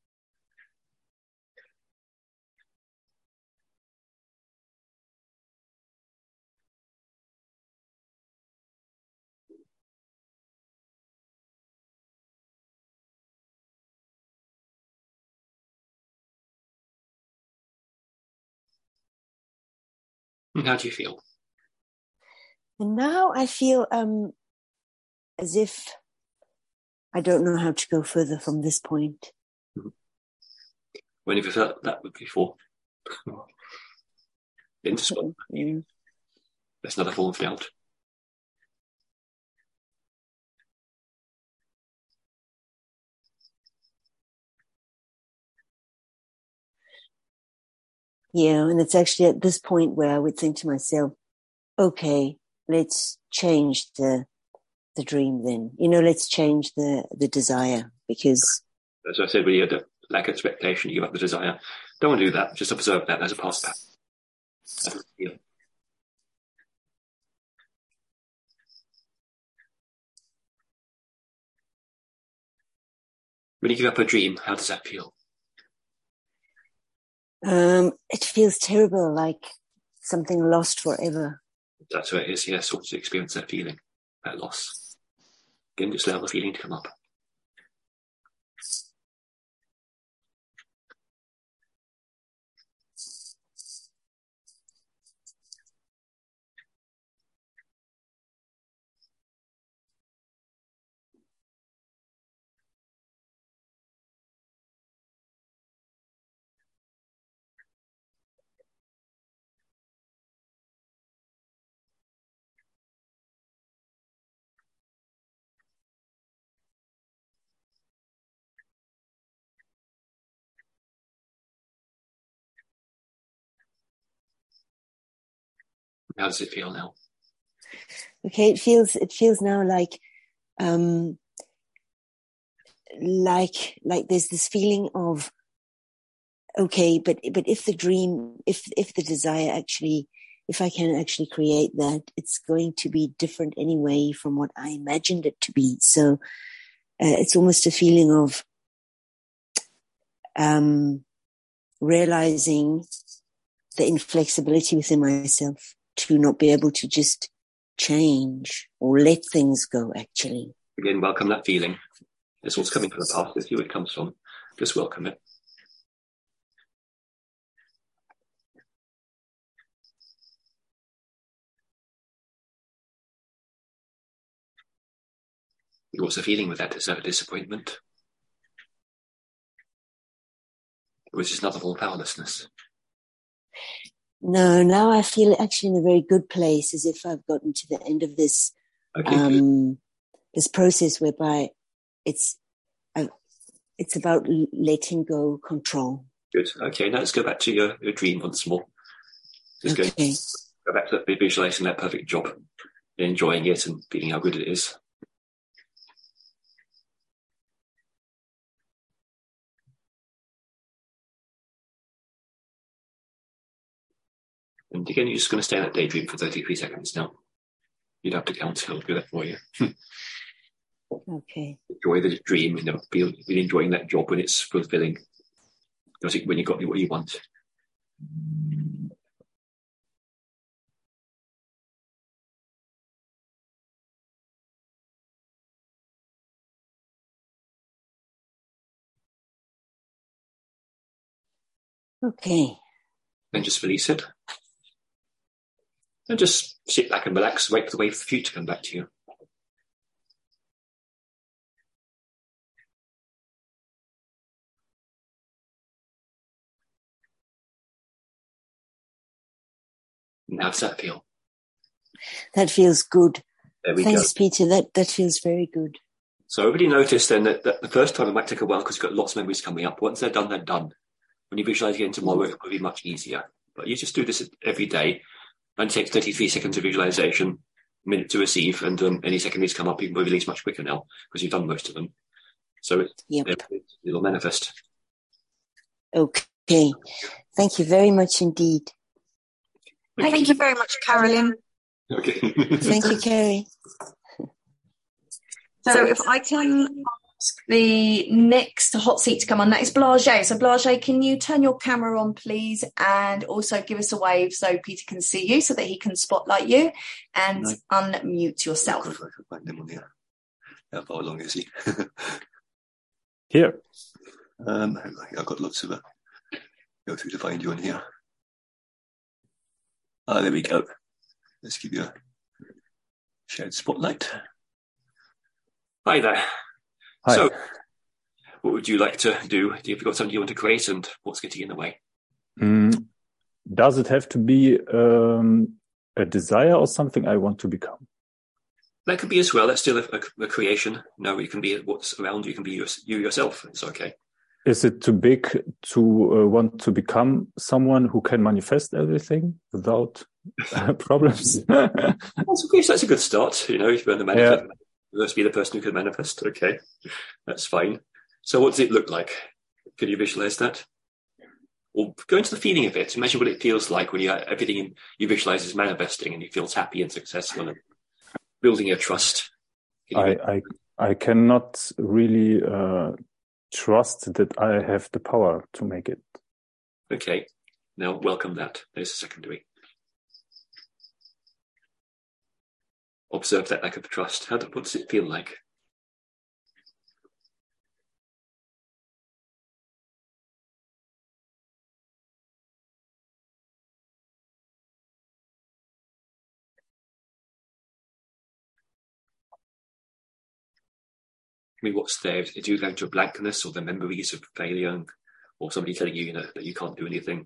And how do you feel? And now I feel as if I don't know how to go further from this point. When have you felt that before? Into spot. That's another form of doubt. Yeah, and it's actually at this point where I would think to myself, okay, let's change the dream then. Let's change the desire, because... As I said, when you had lack of expectation, you give up the desire. Don't want to do that. Just observe that as a past pattern. When you give up a dream, how does that feel? It feels terrible, like something lost forever. That's what it is, yes. Sort of experience that feeling, that loss. Again, just allow the feeling to come up. How does it feel now? Okay, it feels now like there's this feeling of, okay, but if the dream, if the desire actually, if I can actually create that, it's going to be different anyway from what I imagined it to be. So it's almost a feeling of realizing the inflexibility within myself to not be able to just change or let things go, actually. Again, welcome that feeling. It's what's coming from the past. It's who it comes from. Just welcome it. What's the feeling with that? Is that a disappointment? Or is this another form of powerlessness? No, now I feel actually in a very good place, as if I've gotten to the end of this this process whereby it's about letting go control. Good. Okay, now let's go back to your dream once more. Just go back to that, visualizing that perfect job, enjoying it and feeling how good it is. And again, you're just going to stay in that daydream for 33 seconds now. You'd have to count, I'll do that for you. Okay. Enjoy the dream, feel really enjoying that job when it's fulfilling. When you got what you want. Okay. Then just release it. And just sit back and relax, wait for the future to come back to you. And how does that feel? That feels good. There we Thanks, go. Peter. That feels very good. So I really noticed then that the first time it might take a while because you've got lots of memories coming up. Once they're done, they're done. When you visualize again tomorrow, it will be much easier. But you just do this every day. And it takes 33 seconds of visualization, a minute to receive, and any second these come up, you can release much quicker now because you've done most of them. So it'll manifest. Okay. Thank you very much indeed. Thank you very much, Carolyn. Okay. Thank you, Carrie. So if I can The next hot seat to come on, that is Blage. So Blage, can you turn your camera on, please, and also give us a wave so Peter can see you, so that he can spotlight you, and unmute yourself. I can find them on here. How far along is he? Here. I've got lots of go through to find you on here. There we go. Let's give you a shared spotlight. Hi there. Hi. So, what would you like to do? Have you got something you want to create, and what's getting in the way? Does it have to be a desire or something I want to become? That could be as well. That's still a creation. No, it can be what's around you. You can be you yourself. It's okay. Is it too big to want to become someone who can manifest everything without problems? That's a good start. You know, if you're the manifest, let's be the person who can manifest. Okay, that's fine. So, what does it look like? Can you visualize that? Or go into the feeling of it. Imagine what it feels like when everything you visualize is manifesting, and you feel happy and successful and building your trust. I cannot really trust that I have the power to make it. Okay, now welcome that. There's a secondary. Observe that lack of trust. What does it feel like? I mean, what's there? Do you go into a blankness, or the memories of failure, or somebody telling you, that you can't do anything?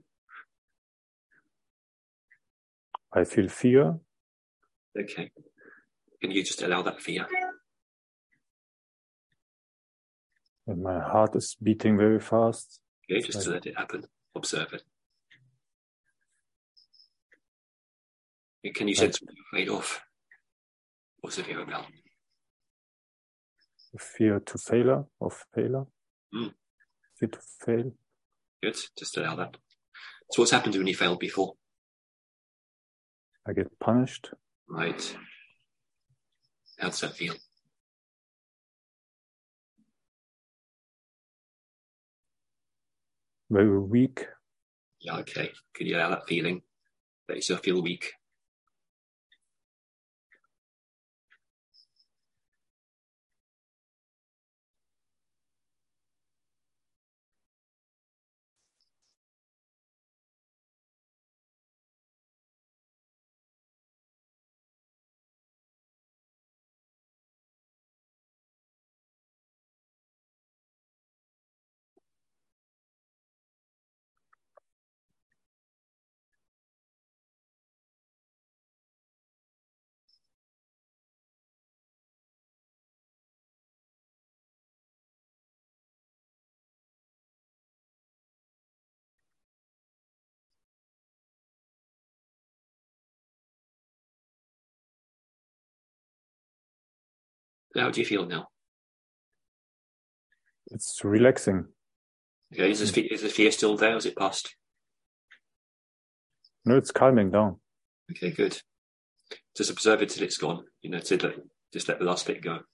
I feel fear. Okay. Can you just allow that fear? And my heart is beating very fast. Okay, just to let it happen. Observe it. And can you sense what you're afraid of? What's the fear about? Fear to failure or failure. Fear to fail. Good, just allow that. So what's happened when you failed before? I get punished. Right. How does that feel? Very weak. Yeah, okay. Can you allow that feeling? Let yourself feel weak. How do you feel now? It's relaxing. Okay, is the fear still there, or is it past? No, it's calming down. Okay, good. Just observe it till it's gone. Just let the last bit go.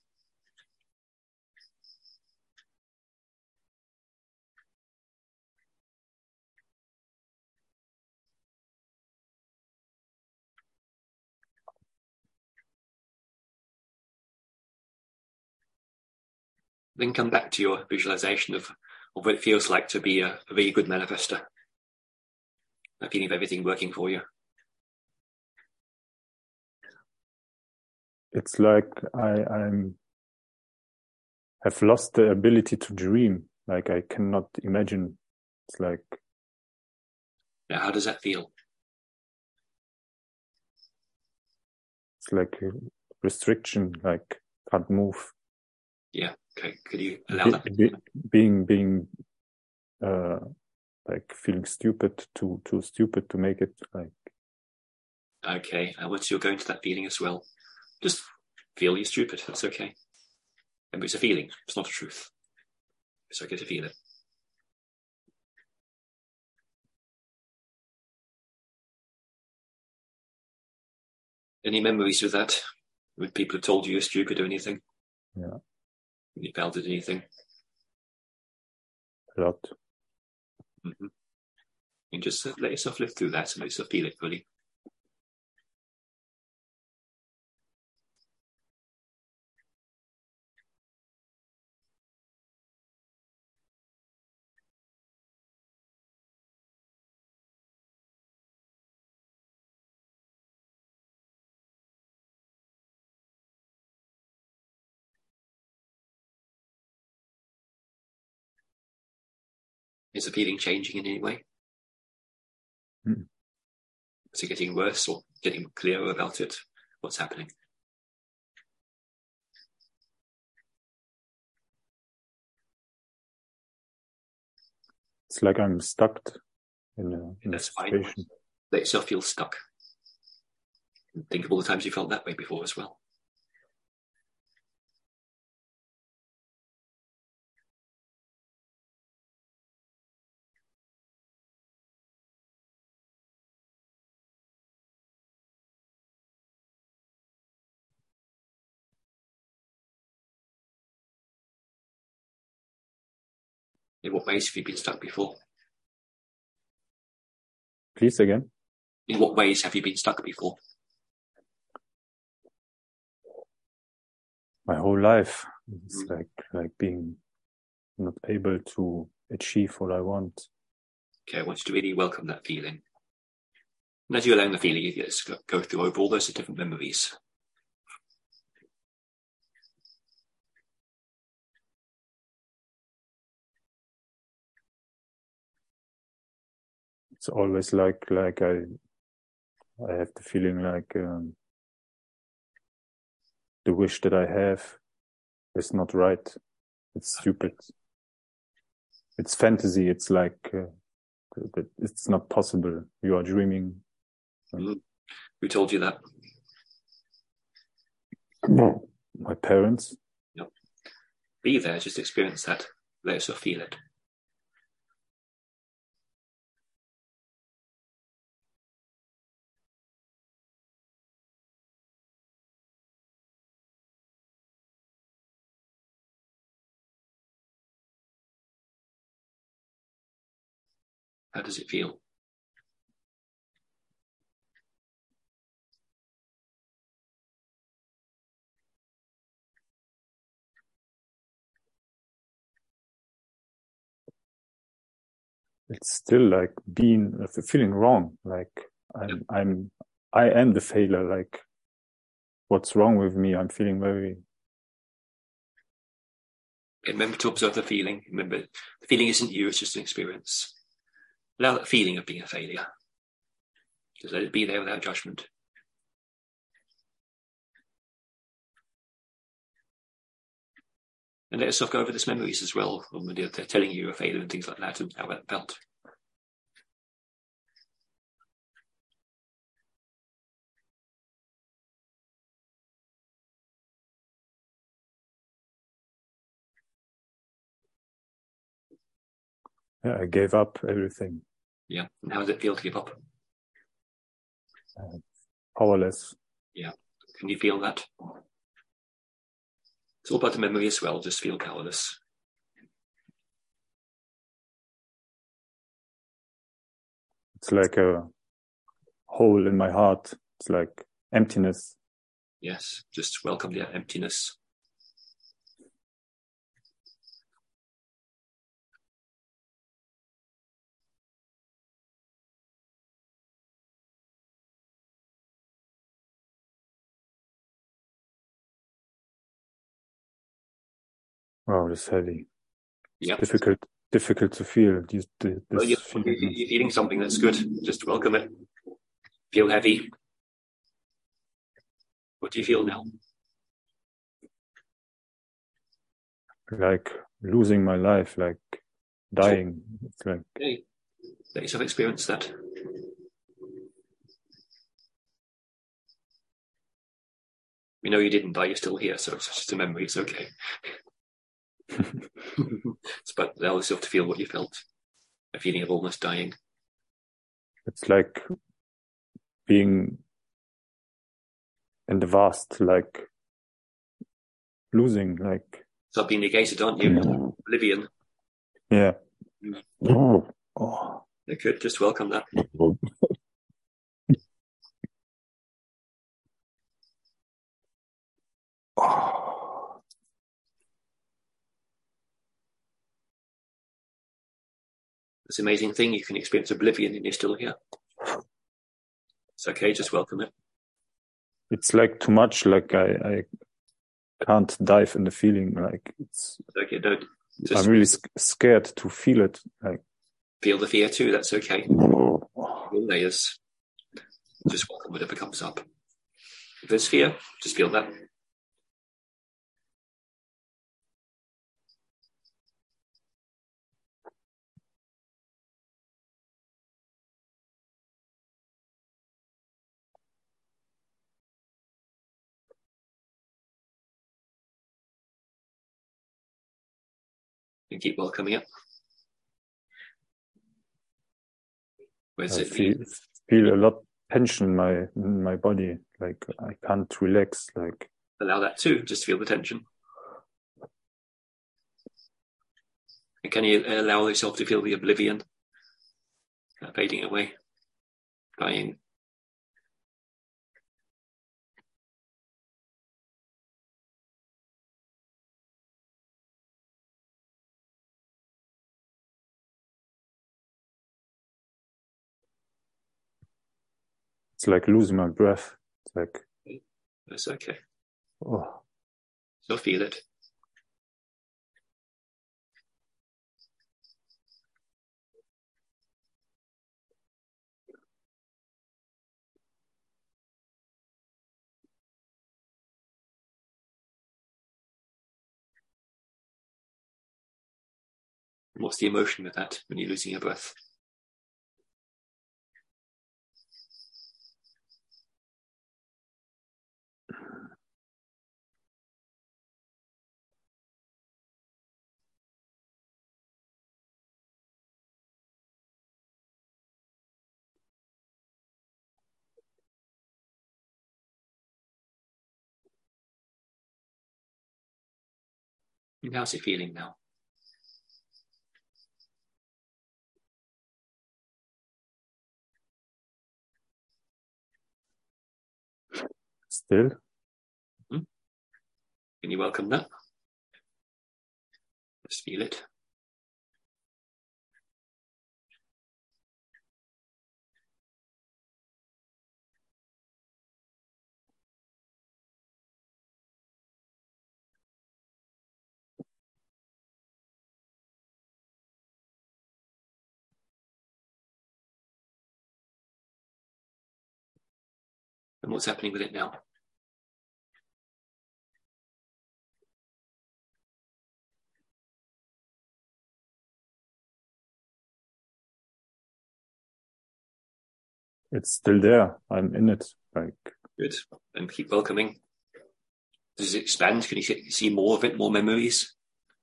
Then come back to your visualization of what it feels like to be a really good manifester. That feeling of everything working for you. It's like I have lost the ability to dream. Like I cannot imagine. It's like. Now, how does that feel? It's like a restriction. Like can't move. Yeah. Okay. Could you allow that? Being like feeling stupid, too stupid to make it. Like. Okay. Once you're going to that feeling as well, just feel you're stupid. That's okay. Remember, it's a feeling. It's not a truth. It's okay to feel it. Any memories with that? When people have told you you're stupid or anything? Yeah. When you felt anything? A lot. Mm-hmm. And just let yourself live through that and let yourself feel it fully. Is the feeling changing in any way? Mm. Is it getting worse or getting clearer about it? What's happening? It's like I'm stuck in a That's fine. situation. Let yourself feel stuck. Think of all the times you felt that way before as well. In what ways have you been stuck before? Please again. In what ways have you been stuck before? My whole life. It's like being not able to achieve what I want. Okay, I want you to really welcome that feeling. And as you're allowing the feeling, you just go through over all those different memories. It's always like I have the feeling like the wish that I have is not right. It's stupid. It's fantasy. It's like it's not possible. You are dreaming. Who told you that? My parents. No. Be there, just experience that. Let yourself feel it. How does it feel? It's still like feeling wrong. Like I am the failure. Like what's wrong with me? I'm feeling very. Remember to observe the feeling. Remember, the feeling isn't you, it's just an experience. Allow that feeling of being a failure. Just let it be there without judgment. And let yourself go over these memories as well, when they're telling you you're a failure and things like that, and how that felt. Yeah, I gave up everything. Yeah. And how does it feel to give up? Powerless. Yeah. Can you feel that? It's all about the memory as well. Just feel powerless. It's like a hole in my heart. It's like emptiness. Yes. Just welcome the emptiness. Wow, it's heavy. Yeah. Difficult to feel. This Well, you're feeling. feeling something that's good. Just welcome it. Feel heavy. What do you feel now? Like losing my life, like dying. It's like Okay. Let yourself experience that. We know you didn't die, you're still here, so it's just a memory, it's okay. But allow yourself to feel what you felt. A feeling of almost dying. it's like being in the vast, like losing, like So being negated, aren't you? Oblivion. Yeah. You could just welcome that. It's an amazing thing. You can experience oblivion and you're still here. It's okay. Just welcome it. It's like too much. Like I can't dive in the feeling. Like it's Okay. Don't. I'm really scared to feel it. Like feel the fear too. That's okay. All layers. Just welcome whatever comes up. If there's fear, just feel that. And keep welcoming it. Where's I it? feel a lot tension in my body. Like I can't relax. Like allow that too. Just feel the tension. And can you allow yourself to feel the oblivion fading away, dying? it's like losing my breath. It's like That's okay. oh. So feel it. What's the emotion with that when you're losing your breath? And how's it feeling now? Still? Can you welcome that? Just feel it. And what's happening with it now? It's still there. I'm in it. Like Good. And keep welcoming. Does it expand? Can you see more of it, more memories?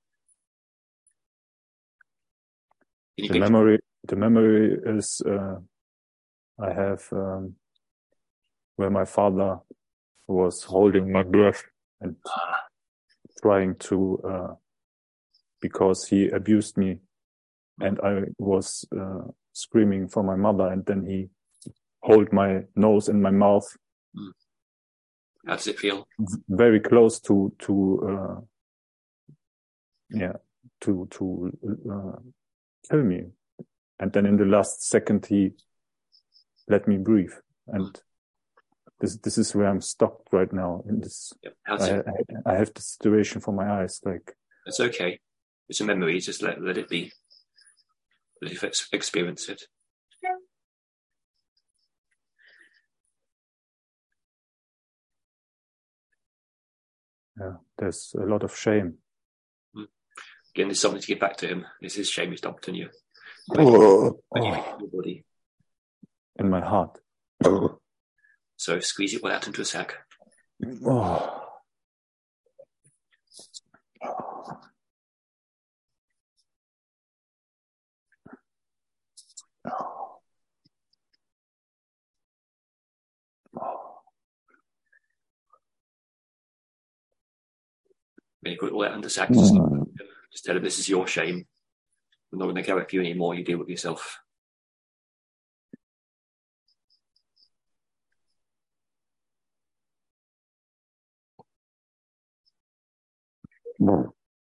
the memory is I have where my father was holding my breath and trying to because he abused me and I was screaming for my mother and then he hold my nose in my mouth. How does it feel? Very close to kill me. And then in the last second, he let me breathe. And this is where I'm stuck right now. In this, Yep. I have the situation for my eyes. Like it's okay. It's a memory. Just let it be. Let it experience it. Yeah, there's a lot of shame. Again, there's something to give back to him. This is shame is dumped on you. When you feel your body. In my heart. So squeeze it all out into a sack. When you put it all out under sack, just tell him this is your shame. I'm not going to go at you anymore. You deal with yourself. No.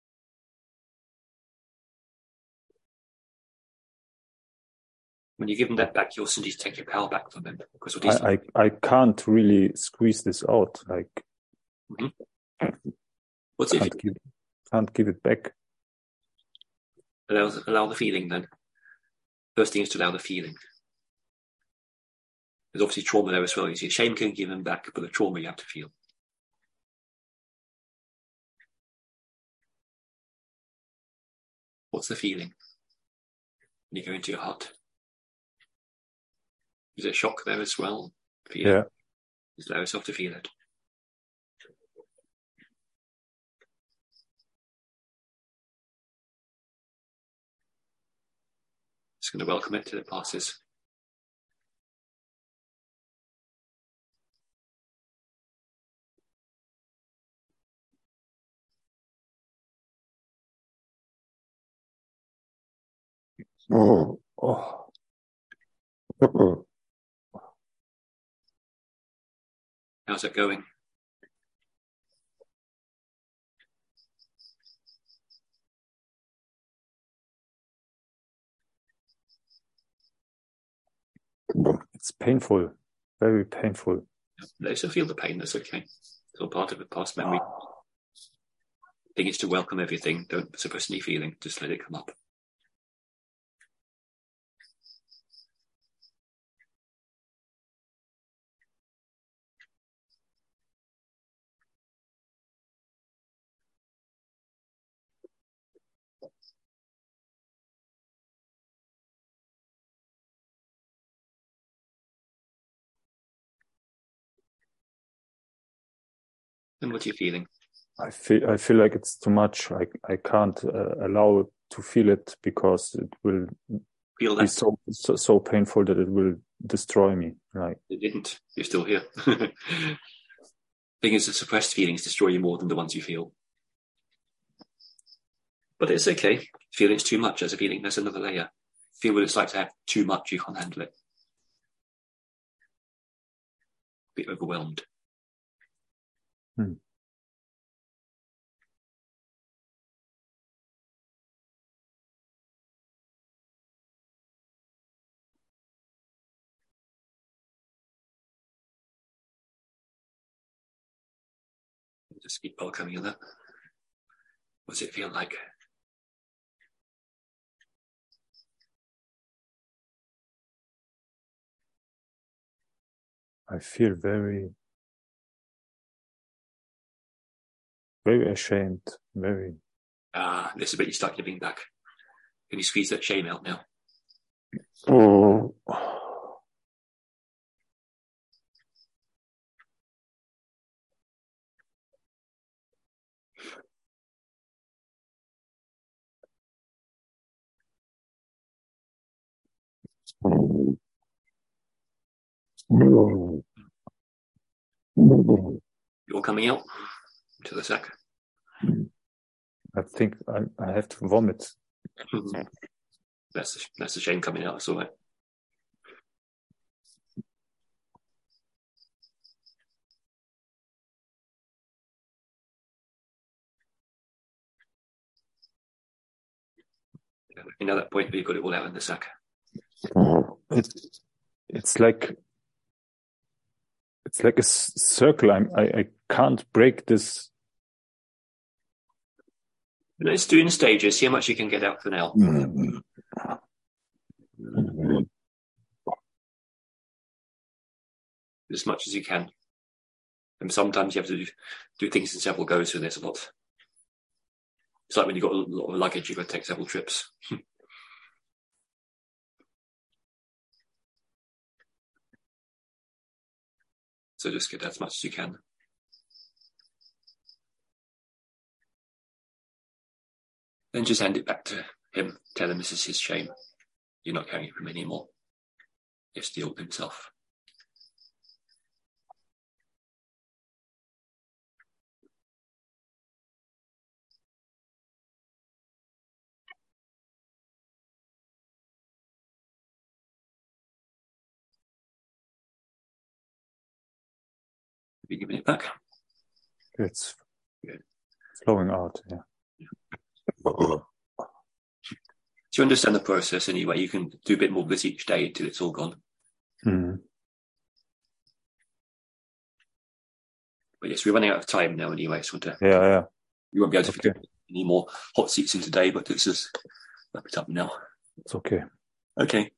When you give them that back, you'll simply take your power back from them. Because I can't really squeeze this out. Like, what's it? Can't give it back. Allow the feeling then. First thing is to allow the feeling. There's obviously trauma there as well. You see, shame can give them back, but the trauma you have to feel. What's the feeling when you go into your heart? Is there shock there as well? Feel Yeah. it. Just allow yourself to feel it. Just going to welcome it till it passes. Oh. How's it going? It's painful, very painful. Let yourself feel the pain. That's okay. It's all part of a past memory. The thing is to welcome everything. Don't suppress any feeling. Just let it come up. And what are you feeling? I feel like it's too much. I can't allow it to feel it because it will Feel be that. so painful that it will destroy me. Like, It didn't. You're still here. Thing is, the suppressed feelings destroy you more than the ones you feel. But it's okay. Feel it's too much as a feeling. There's another layer. Feel what it's like to have too much. You can't handle it. Be overwhelmed. Just keep welcoming that. What does it feel like? I feel very, very ashamed. Very. This is a bit you start giving back. Can you squeeze that shame out now? Oh. You're coming out to the sack. I think I have to vomit. That's the shame coming out. That's all right. You know that point where you got it all out in the sack. It's like a circle. I can't break this. Let's do in stages. See how much you can get out for now. As much as you can. And sometimes you have to do things in several goes, so there's a lot. It's like when you've got a lot of luggage, you've got to take several trips. So just get as much as you can. Then just hand it back to him. Tell him this is his shame. You're not carrying it from him anymore. He has to deal with himself. Be giving it back. It's flowing out, yeah. So you understand the process anyway. You can do a bit more of this each day until it's all gone. Mm. But yes, we're running out of time now anyway. So Yeah. You won't be able to fit any more hot seats in today, but this is wrap it up now. It's okay. Okay.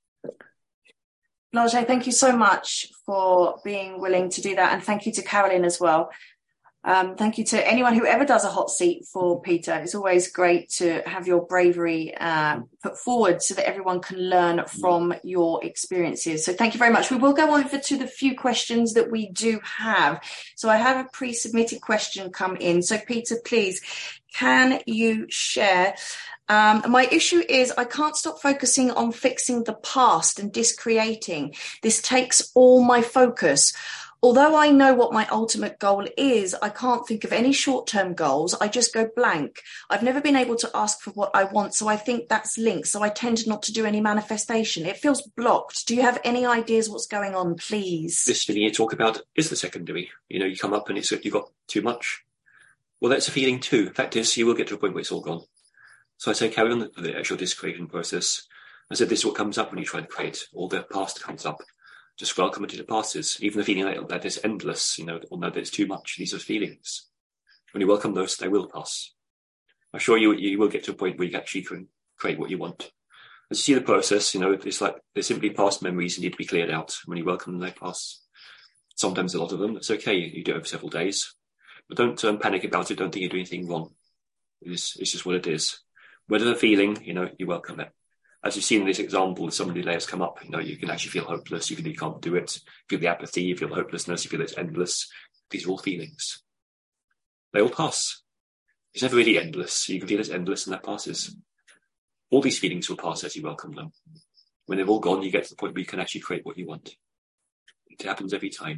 Blage, thank you so much for being willing to do that. And thank you to Carolyn as well. Thank you to anyone who ever does a hot seat for Peter. It's always great to have your bravery put forward so that everyone can learn from your experiences. So thank you very much. We will go over to the few questions that we do have. So I have a pre-submitted question come in. So Peter, please, can you share? My issue is I can't stop focusing on fixing the past and discreating. This takes all my focus. Although I know what my ultimate goal is, I can't think of any short-term goals. I just go blank. I've never been able to ask for what I want, so I think that's linked. So I tend not to do any manifestation. It feels blocked. Do you have any ideas what's going on, please? This feeling you talk about is the secondary. You come up and you've got too much. Well, that's a feeling too. The fact is, you will get to a point where it's all gone. So I say carry on the actual discretion process. I said this is what comes up when you try to create. All the past comes up. Just welcome it to the passes. Even the feeling that is endless, or know that it's too much. These are feelings. When you welcome those, they will pass. I'm sure you will get to a point where you actually can create what you want. As you see the process, it's like there's simply past memories that need to be cleared out. When you welcome them, they pass. Sometimes a lot of them. It's okay. You do it over several days. But don't panic about it. Don't think you're doing anything wrong. It's just what it is. Whether the feeling, you welcome it. As you've seen in this example, some of the layers come up. You can actually feel hopeless. You can't do it. You feel the apathy. You feel the hopelessness. You feel it's endless. These are all feelings. They all pass. It's never really endless. You can feel it's endless and that passes. All these feelings will pass as you welcome them. When they've all gone, you get to the point where you can actually create what you want. It happens every time.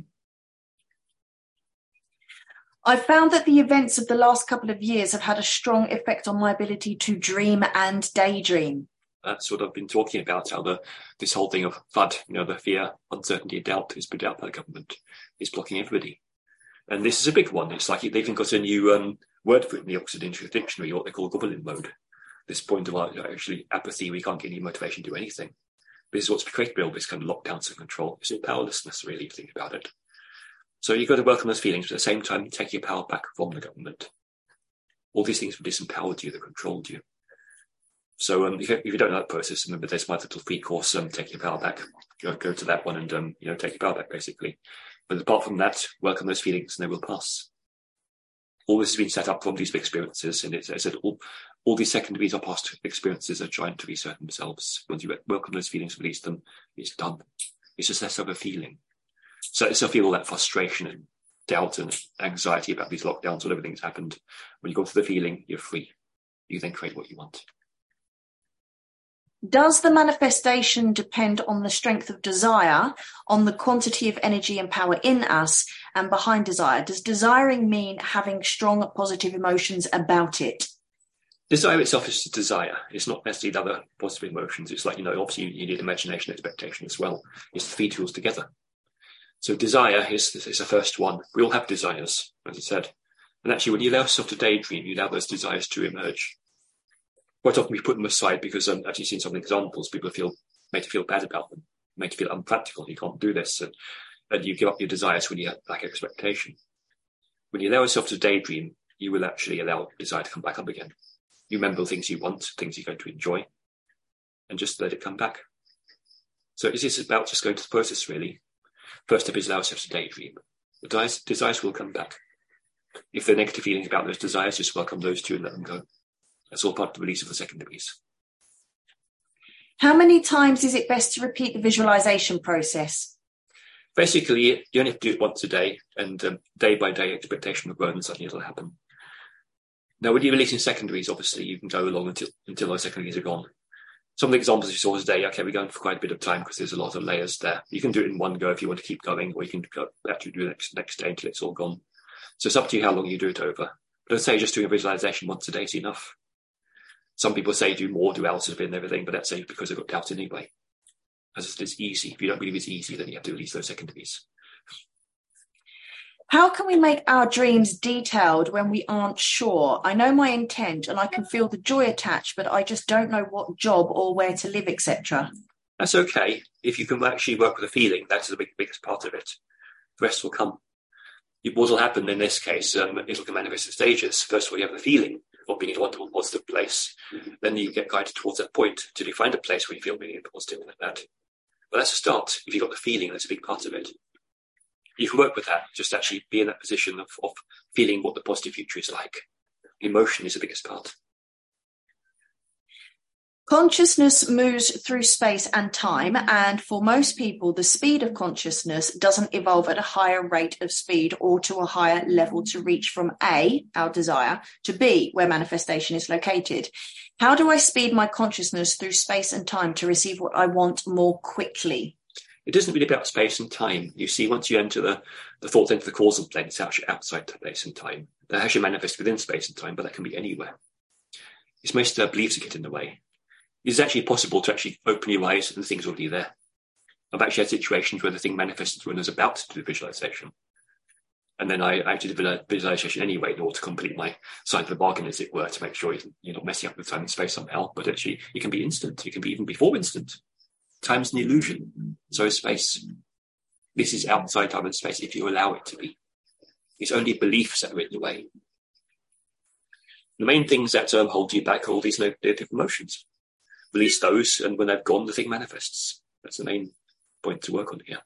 I've found that the events of the last couple of years have had a strong effect on my ability to dream and daydream. That's what I've been talking about, how this whole thing of FUD, the fear, uncertainty, and doubt is put out by the government. It's blocking everybody. And this is a big one. It's like they've even got a new word for it in the Oxford Dictionary, what they call goblin mode. This point of actually apathy, we can't get any motivation to do anything. This is what's created all this kind of lockdowns and control. It's powerlessness, really, if you think about it. So you've got to welcome those feelings, but at the same time, take your power back from the government. All these things have disempowered you, that controlled you. So if you don't know that process, remember there's my little free course, take your power back. Go to that one and take your power back, basically. But apart from that, welcome those feelings and they will pass. All this has been set up from these experiences, and as I said, all these secondaries or past experiences are trying to reassert themselves. Once you welcome those feelings, release them, it's done. It's just less of a feeling. So I feel all that frustration and doubt and anxiety about these lockdowns, when everything's happened. When you go through the feeling, you're free. You then create what you want. Does the manifestation depend on the strength of desire, on the quantity of energy and power in us, and behind desire? Does desiring mean having strong positive emotions about it? Desire itself is desire. It's not necessarily other positive emotions. It's like, obviously you need imagination, expectation as well. It's the three tools together. So desire is the first one. We all have desires, as I said. And actually, when you allow yourself to daydream, you allow those desires to emerge. Quite often we put them aside because I've actually seen some examples, people made to feel bad about them, made to feel unpractical. You can't do this. And you give up your desires when you have lack expectation. When you allow yourself to daydream, you will actually allow desire to come back up again. You remember the things you want, things you're going to enjoy, and just let it come back. So it's just about just going to the process, really. First step is allow yourself to daydream. The desires will come back. If there are negative feelings about those desires, just welcome those too and let them go. That's all part of the release of the secondaries. How many times is it best to repeat the visualization process? Basically, you only have to do it once a day, and day by day expectation will grow and suddenly it'll happen. Now, when you're releasing secondaries, obviously, you can go along until those secondaries are gone. Some of the examples you saw today, okay, we're going for quite a bit of time because there's a lot of layers there. You can do it in one go if you want to keep going, or you can actually do it next day until it's all gone. So it's up to you how long you do it over. But I'd say just doing a visualization once a day is enough. Some people say do more, do hours of it and everything, but that's because they've got doubt anyway. As I said, it's easy. If you don't believe it's easy, then you have to release those secondaries. How can we make our dreams detailed when we aren't sure? I know my intent and I can feel the joy attached, but I just don't know what job or where to live, etc. That's okay. If you can actually work with a feeling, that's the biggest part of it. The rest will come. What will happen in this case, it'll come manifest in stages. First of all, you have the feeling of being in a wonderful, positive place. Then you get guided towards that point till you find a place where you feel really positive like that. But that's a start. If you've got the feeling, that's a big part of it. You can work with that, just actually be in that position of feeling what the positive future is like. Emotion is the biggest part. Consciousness moves through space and time, and for most people, the speed of consciousness doesn't evolve at a higher rate of speed or to a higher level to reach from A, our desire, to B, where manifestation is located. How do I speed my consciousness through space and time to receive what I want more quickly? It isn't really about space and time. You see, once you enter the thought into the causal plane, it's actually outside space and time. That actually manifests within space and time, but that can be anywhere. It's most beliefs that get in the way. It's actually possible to actually open your eyes and the thing's already there. I've actually had situations where the thing manifested when I was about to do visualization. And then I actually did a visualization anyway in order to complete my side of the bargain, as it were, to make sure you're not messing up with time and space somehow. But actually, it can be instant. It can be even before instant. Time's an illusion. So is space. This is outside time and space if you allow it to be. It's only beliefs that are in the way. The main things that hold you back are all these negative emotions. Release those, and when they've gone, the thing manifests. That's the main point to work on here.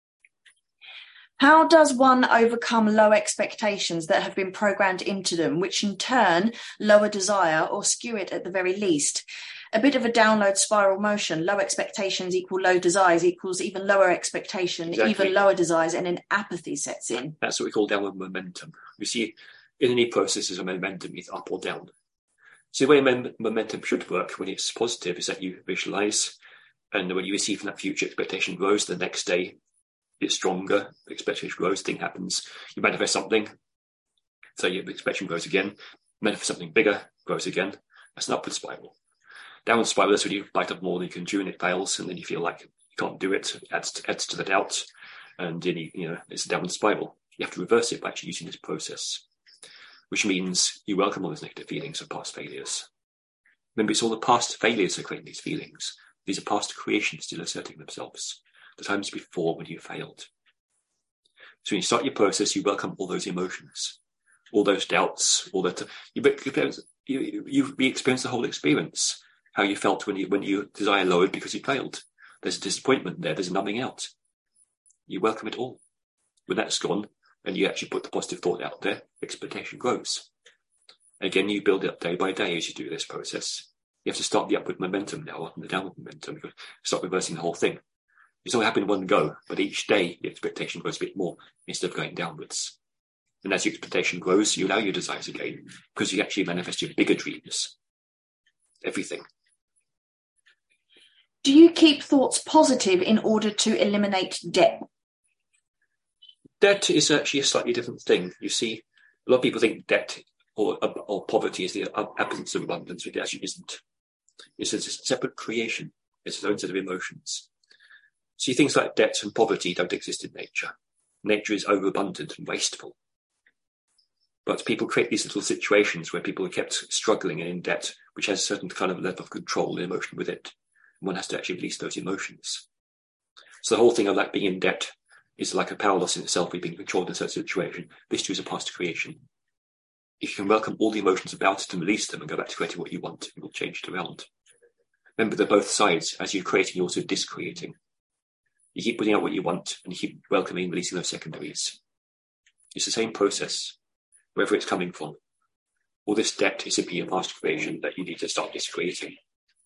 How does one overcome low expectations that have been programmed into them, which in turn lower desire or skew it at the very least? A bit of a download spiral motion. Low expectations equal low desires equals even lower expectation, Exactly. even lower desires, and then apathy sets in. That's what we call downward momentum. You see, in any process, there's a momentum, either up or down. So the way momentum should work when it's positive is that you visualize, and when you receive from that future, expectation grows. The next day, it's stronger. The expectation grows. Thing happens. You manifest something, so your expectation grows again. Manifest something bigger, grows again. That's an upward spiral. Downward spiral is when you bite up more than you can chew and it fails, and then you feel like you can't do it. It adds to the doubt, and then it's a downward spiral. You have to reverse it by actually using this process, which means you welcome all those negative feelings of past failures. Remember, it's all the past failures that create these feelings. These are past creations still asserting themselves. The times before when you failed. So when you start your process, you welcome all those emotions, all those doubts, all that. You re-experience the whole experience. How you felt when your desire lowered because you failed. There's a disappointment there. There's a numbing out. You welcome it all. When that's gone, and you actually put the positive thought out there, expectation grows. Again, you build it up day by day as you do this process. You have to start the upward momentum now, and the downward momentum. You start reversing the whole thing. It's not happening in one go, but each day the expectation grows a bit more instead of going downwards. And as your expectation grows, you allow your desires again, because you actually manifest your bigger dreams. Everything. Do you keep thoughts positive in order to eliminate debt? Debt is actually a slightly different thing. You see, a lot of people think debt or poverty is the absence of abundance, but it actually isn't. It's a separate creation. It's its own set of emotions. See, things like debt and poverty don't exist in nature. Nature is overabundant and wasteful. But people create these little situations where people are kept struggling and in debt, which has a certain kind of level of control and emotion with it. And one has to actually release those emotions. So the whole thing of like being in debt is like a power loss in itself, being controlled in a certain situation. This too is a past creation. If you can welcome all the emotions about it and release them and go back to creating what you want, it will change it around. Remember, they're both sides. As you're creating, you're also discreating. You keep putting out what you want, and you keep welcoming and releasing those secondaries. It's the same process, wherever it's coming from. All this debt is simply a past creation that you need to start discreating.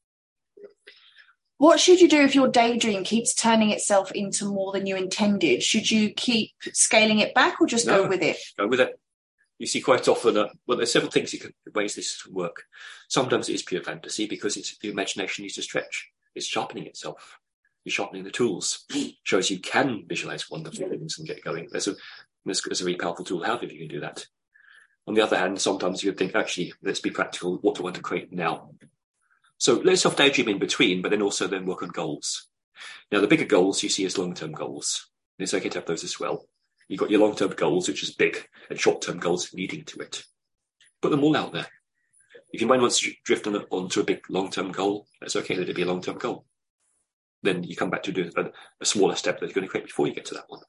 What should you do if your daydream keeps turning itself into more than you intended? Should you keep scaling it back or just go with it? Go with it. You see quite often, there's several things ways this can work. Sometimes it is pure fantasy because the imagination needs to stretch. It's sharpening itself. You're sharpening the tools. Shows you can visualize wonderful things and get going. There's a very powerful tool. How if you can do that? On the other hand, sometimes you would think, actually, let's be practical. What do I want to create now? So let yourself daydream in between, but then also work on goals. Now, the bigger goals you see as long-term goals. It's okay to have those as well. You've got your long-term goals, which is big, and short-term goals leading to it. Put them all out there. If your mind wants to drift onto a big long-term goal, that's okay, let it be a long-term goal. Then you come back to do a smaller step that you're going to create before you get to that one.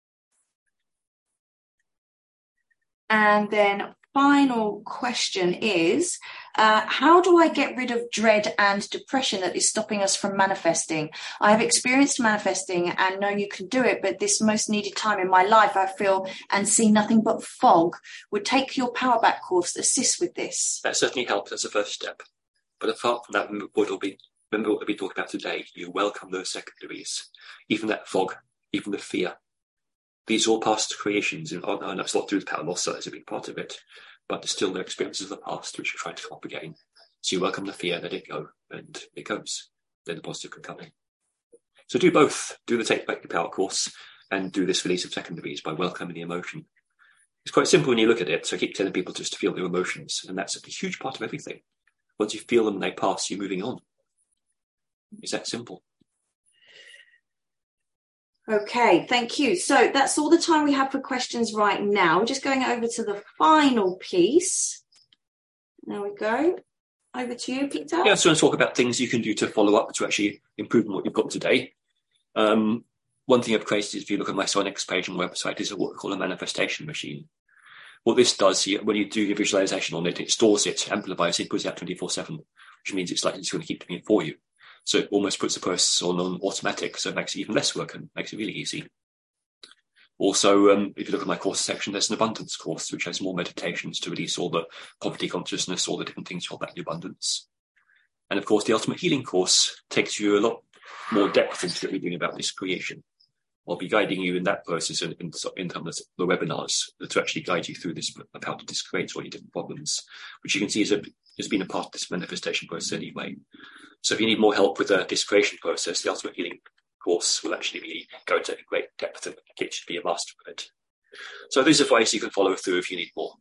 And then final question is, how do I get rid of dread and depression that is stopping us from manifesting? I have experienced manifesting and know you can do it, but this most needed time in my life, I feel and see nothing but fog. Would take your Power Back course assist with this? That certainly helps as a first step. But apart from that, remember what we'll be talking about today. You welcome those secondaries, even that fog, even the fear. These are all past creations, and it's not through the power loss, so that's a big part of it. But there's still no experiences of the past which you're trying to come up again. So you welcome the fear, let it go, and it goes. Then the positive can come in. So do both. Do the Take Back Your Power course and do this release of secondaries by welcoming the emotion. It's quite simple when you look at it, so I keep telling people just to feel their emotions, and that's a huge part of everything. Once you feel them and they pass, you're moving on. It's that simple. Okay, thank you. So that's all the time we have for questions right now. We're just going over to the final piece. There we go. Over to you, Peter. Yeah, so I want to talk about things you can do to follow up to actually improve on what you've got today. One thing I've created, if you look at my Sonex page on the website, is what we call a manifestation machine. What this does, when you do your visualization on it, it stores it, amplifies it, puts it out 24/7, which means it's going to keep doing it for you. So it almost puts the process on automatic, so it makes it even less work and makes it really easy. Also, if you look at my course section, there's an abundance course, which has more meditations to release all the poverty consciousness, all the different things to hold back the abundance. And of course, the Ultimate Healing course takes you a lot more depth into what we're doing about this creation. I'll be guiding you in that process in terms of the webinars to actually guide you through this, of how to discreate all your different problems, which you can see has been a part of this manifestation process anyway. So if you need more help with the discretion process, the Ultimate Healing course will actually be going to great depth and get you to be a master of it. So these are ways you can follow through if you need more.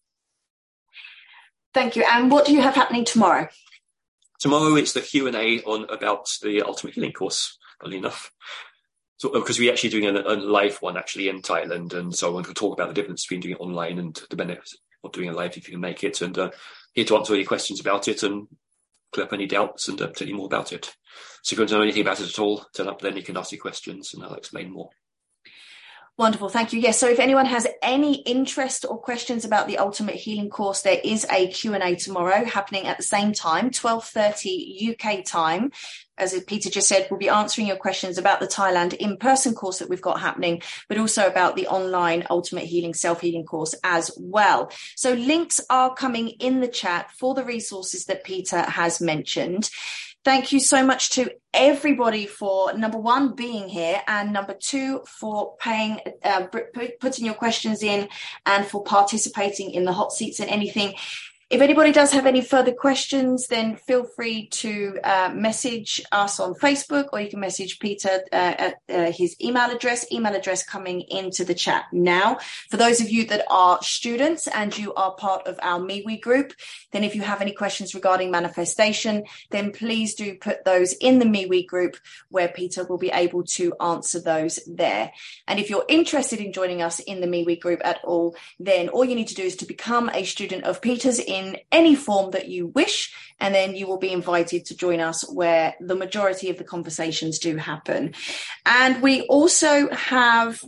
Thank you. And what do you have happening tomorrow? Tomorrow it's the Q&A about the Ultimate Healing course, funnily enough. So, because we're actually doing a live one actually in Thailand, and so I want to talk about the difference between doing it online and the benefits of doing it live if you can make it, and here to answer any questions about it and clear up any doubts and tell you more about it. So if you want to know anything about it at all, turn up then, you can ask your questions and I'll explain more. Wonderful, thank you. Yes, so if anyone has any interest or questions about the Ultimate Healing course, there is a Q&A tomorrow happening at the same time, 12:30 UK time. As Peter just said, we'll be answering your questions about the Thailand in-person course that we've got happening, but also about the online Ultimate Healing Self-Healing course as well. So links are coming in the chat for the resources that Peter has mentioned. Thank you so much to everybody for, number one, being here, and number two, for putting your questions in and for participating in the hot seats and anything. If anybody does have any further questions, then feel free to message us on Facebook, or you can message Peter at his email address coming into the chat now. For those of you that are students and you are part of our MeWe group, then if you have any questions regarding manifestation, then please do put those in the MeWe group, where Peter will be able to answer those there. And if you're interested in joining us in the MeWe group at all, then all you need to do is to become a student of Peter's in any form that you wish, and then you will be invited to join us where the majority of the conversations do happen. And we also have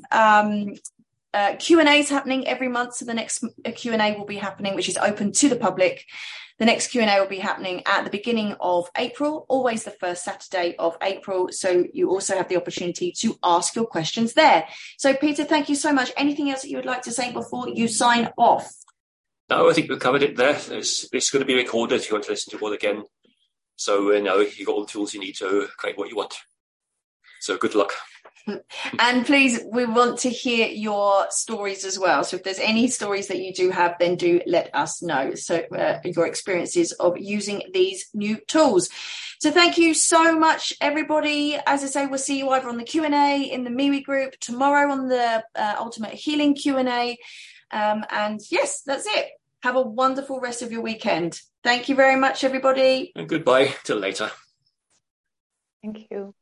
Q&As happening every month. So the next Q&A will be happening, which is open to the public. The next Q&A will be happening at the beginning of April, always the first Saturday of April. So you also have the opportunity to ask your questions there. So Peter, thank you so much. Anything else that you would like to say before you sign off? No, I think we've covered it there. It's going to be recorded if you want to listen to it all again. So, you've got all the tools you need to create what you want. So good luck. And please, we want to hear your stories as well. So if there's any stories that you do have, then do let us know. So your experiences of using these new tools. So thank you so much, everybody. As I say, we'll see you either on the Q&A in the MeWe group, tomorrow on the Ultimate Healing Q&A. And yes, that's it. Have a wonderful rest of your weekend. Thank you very much, everybody. And goodbye till later. Thank you.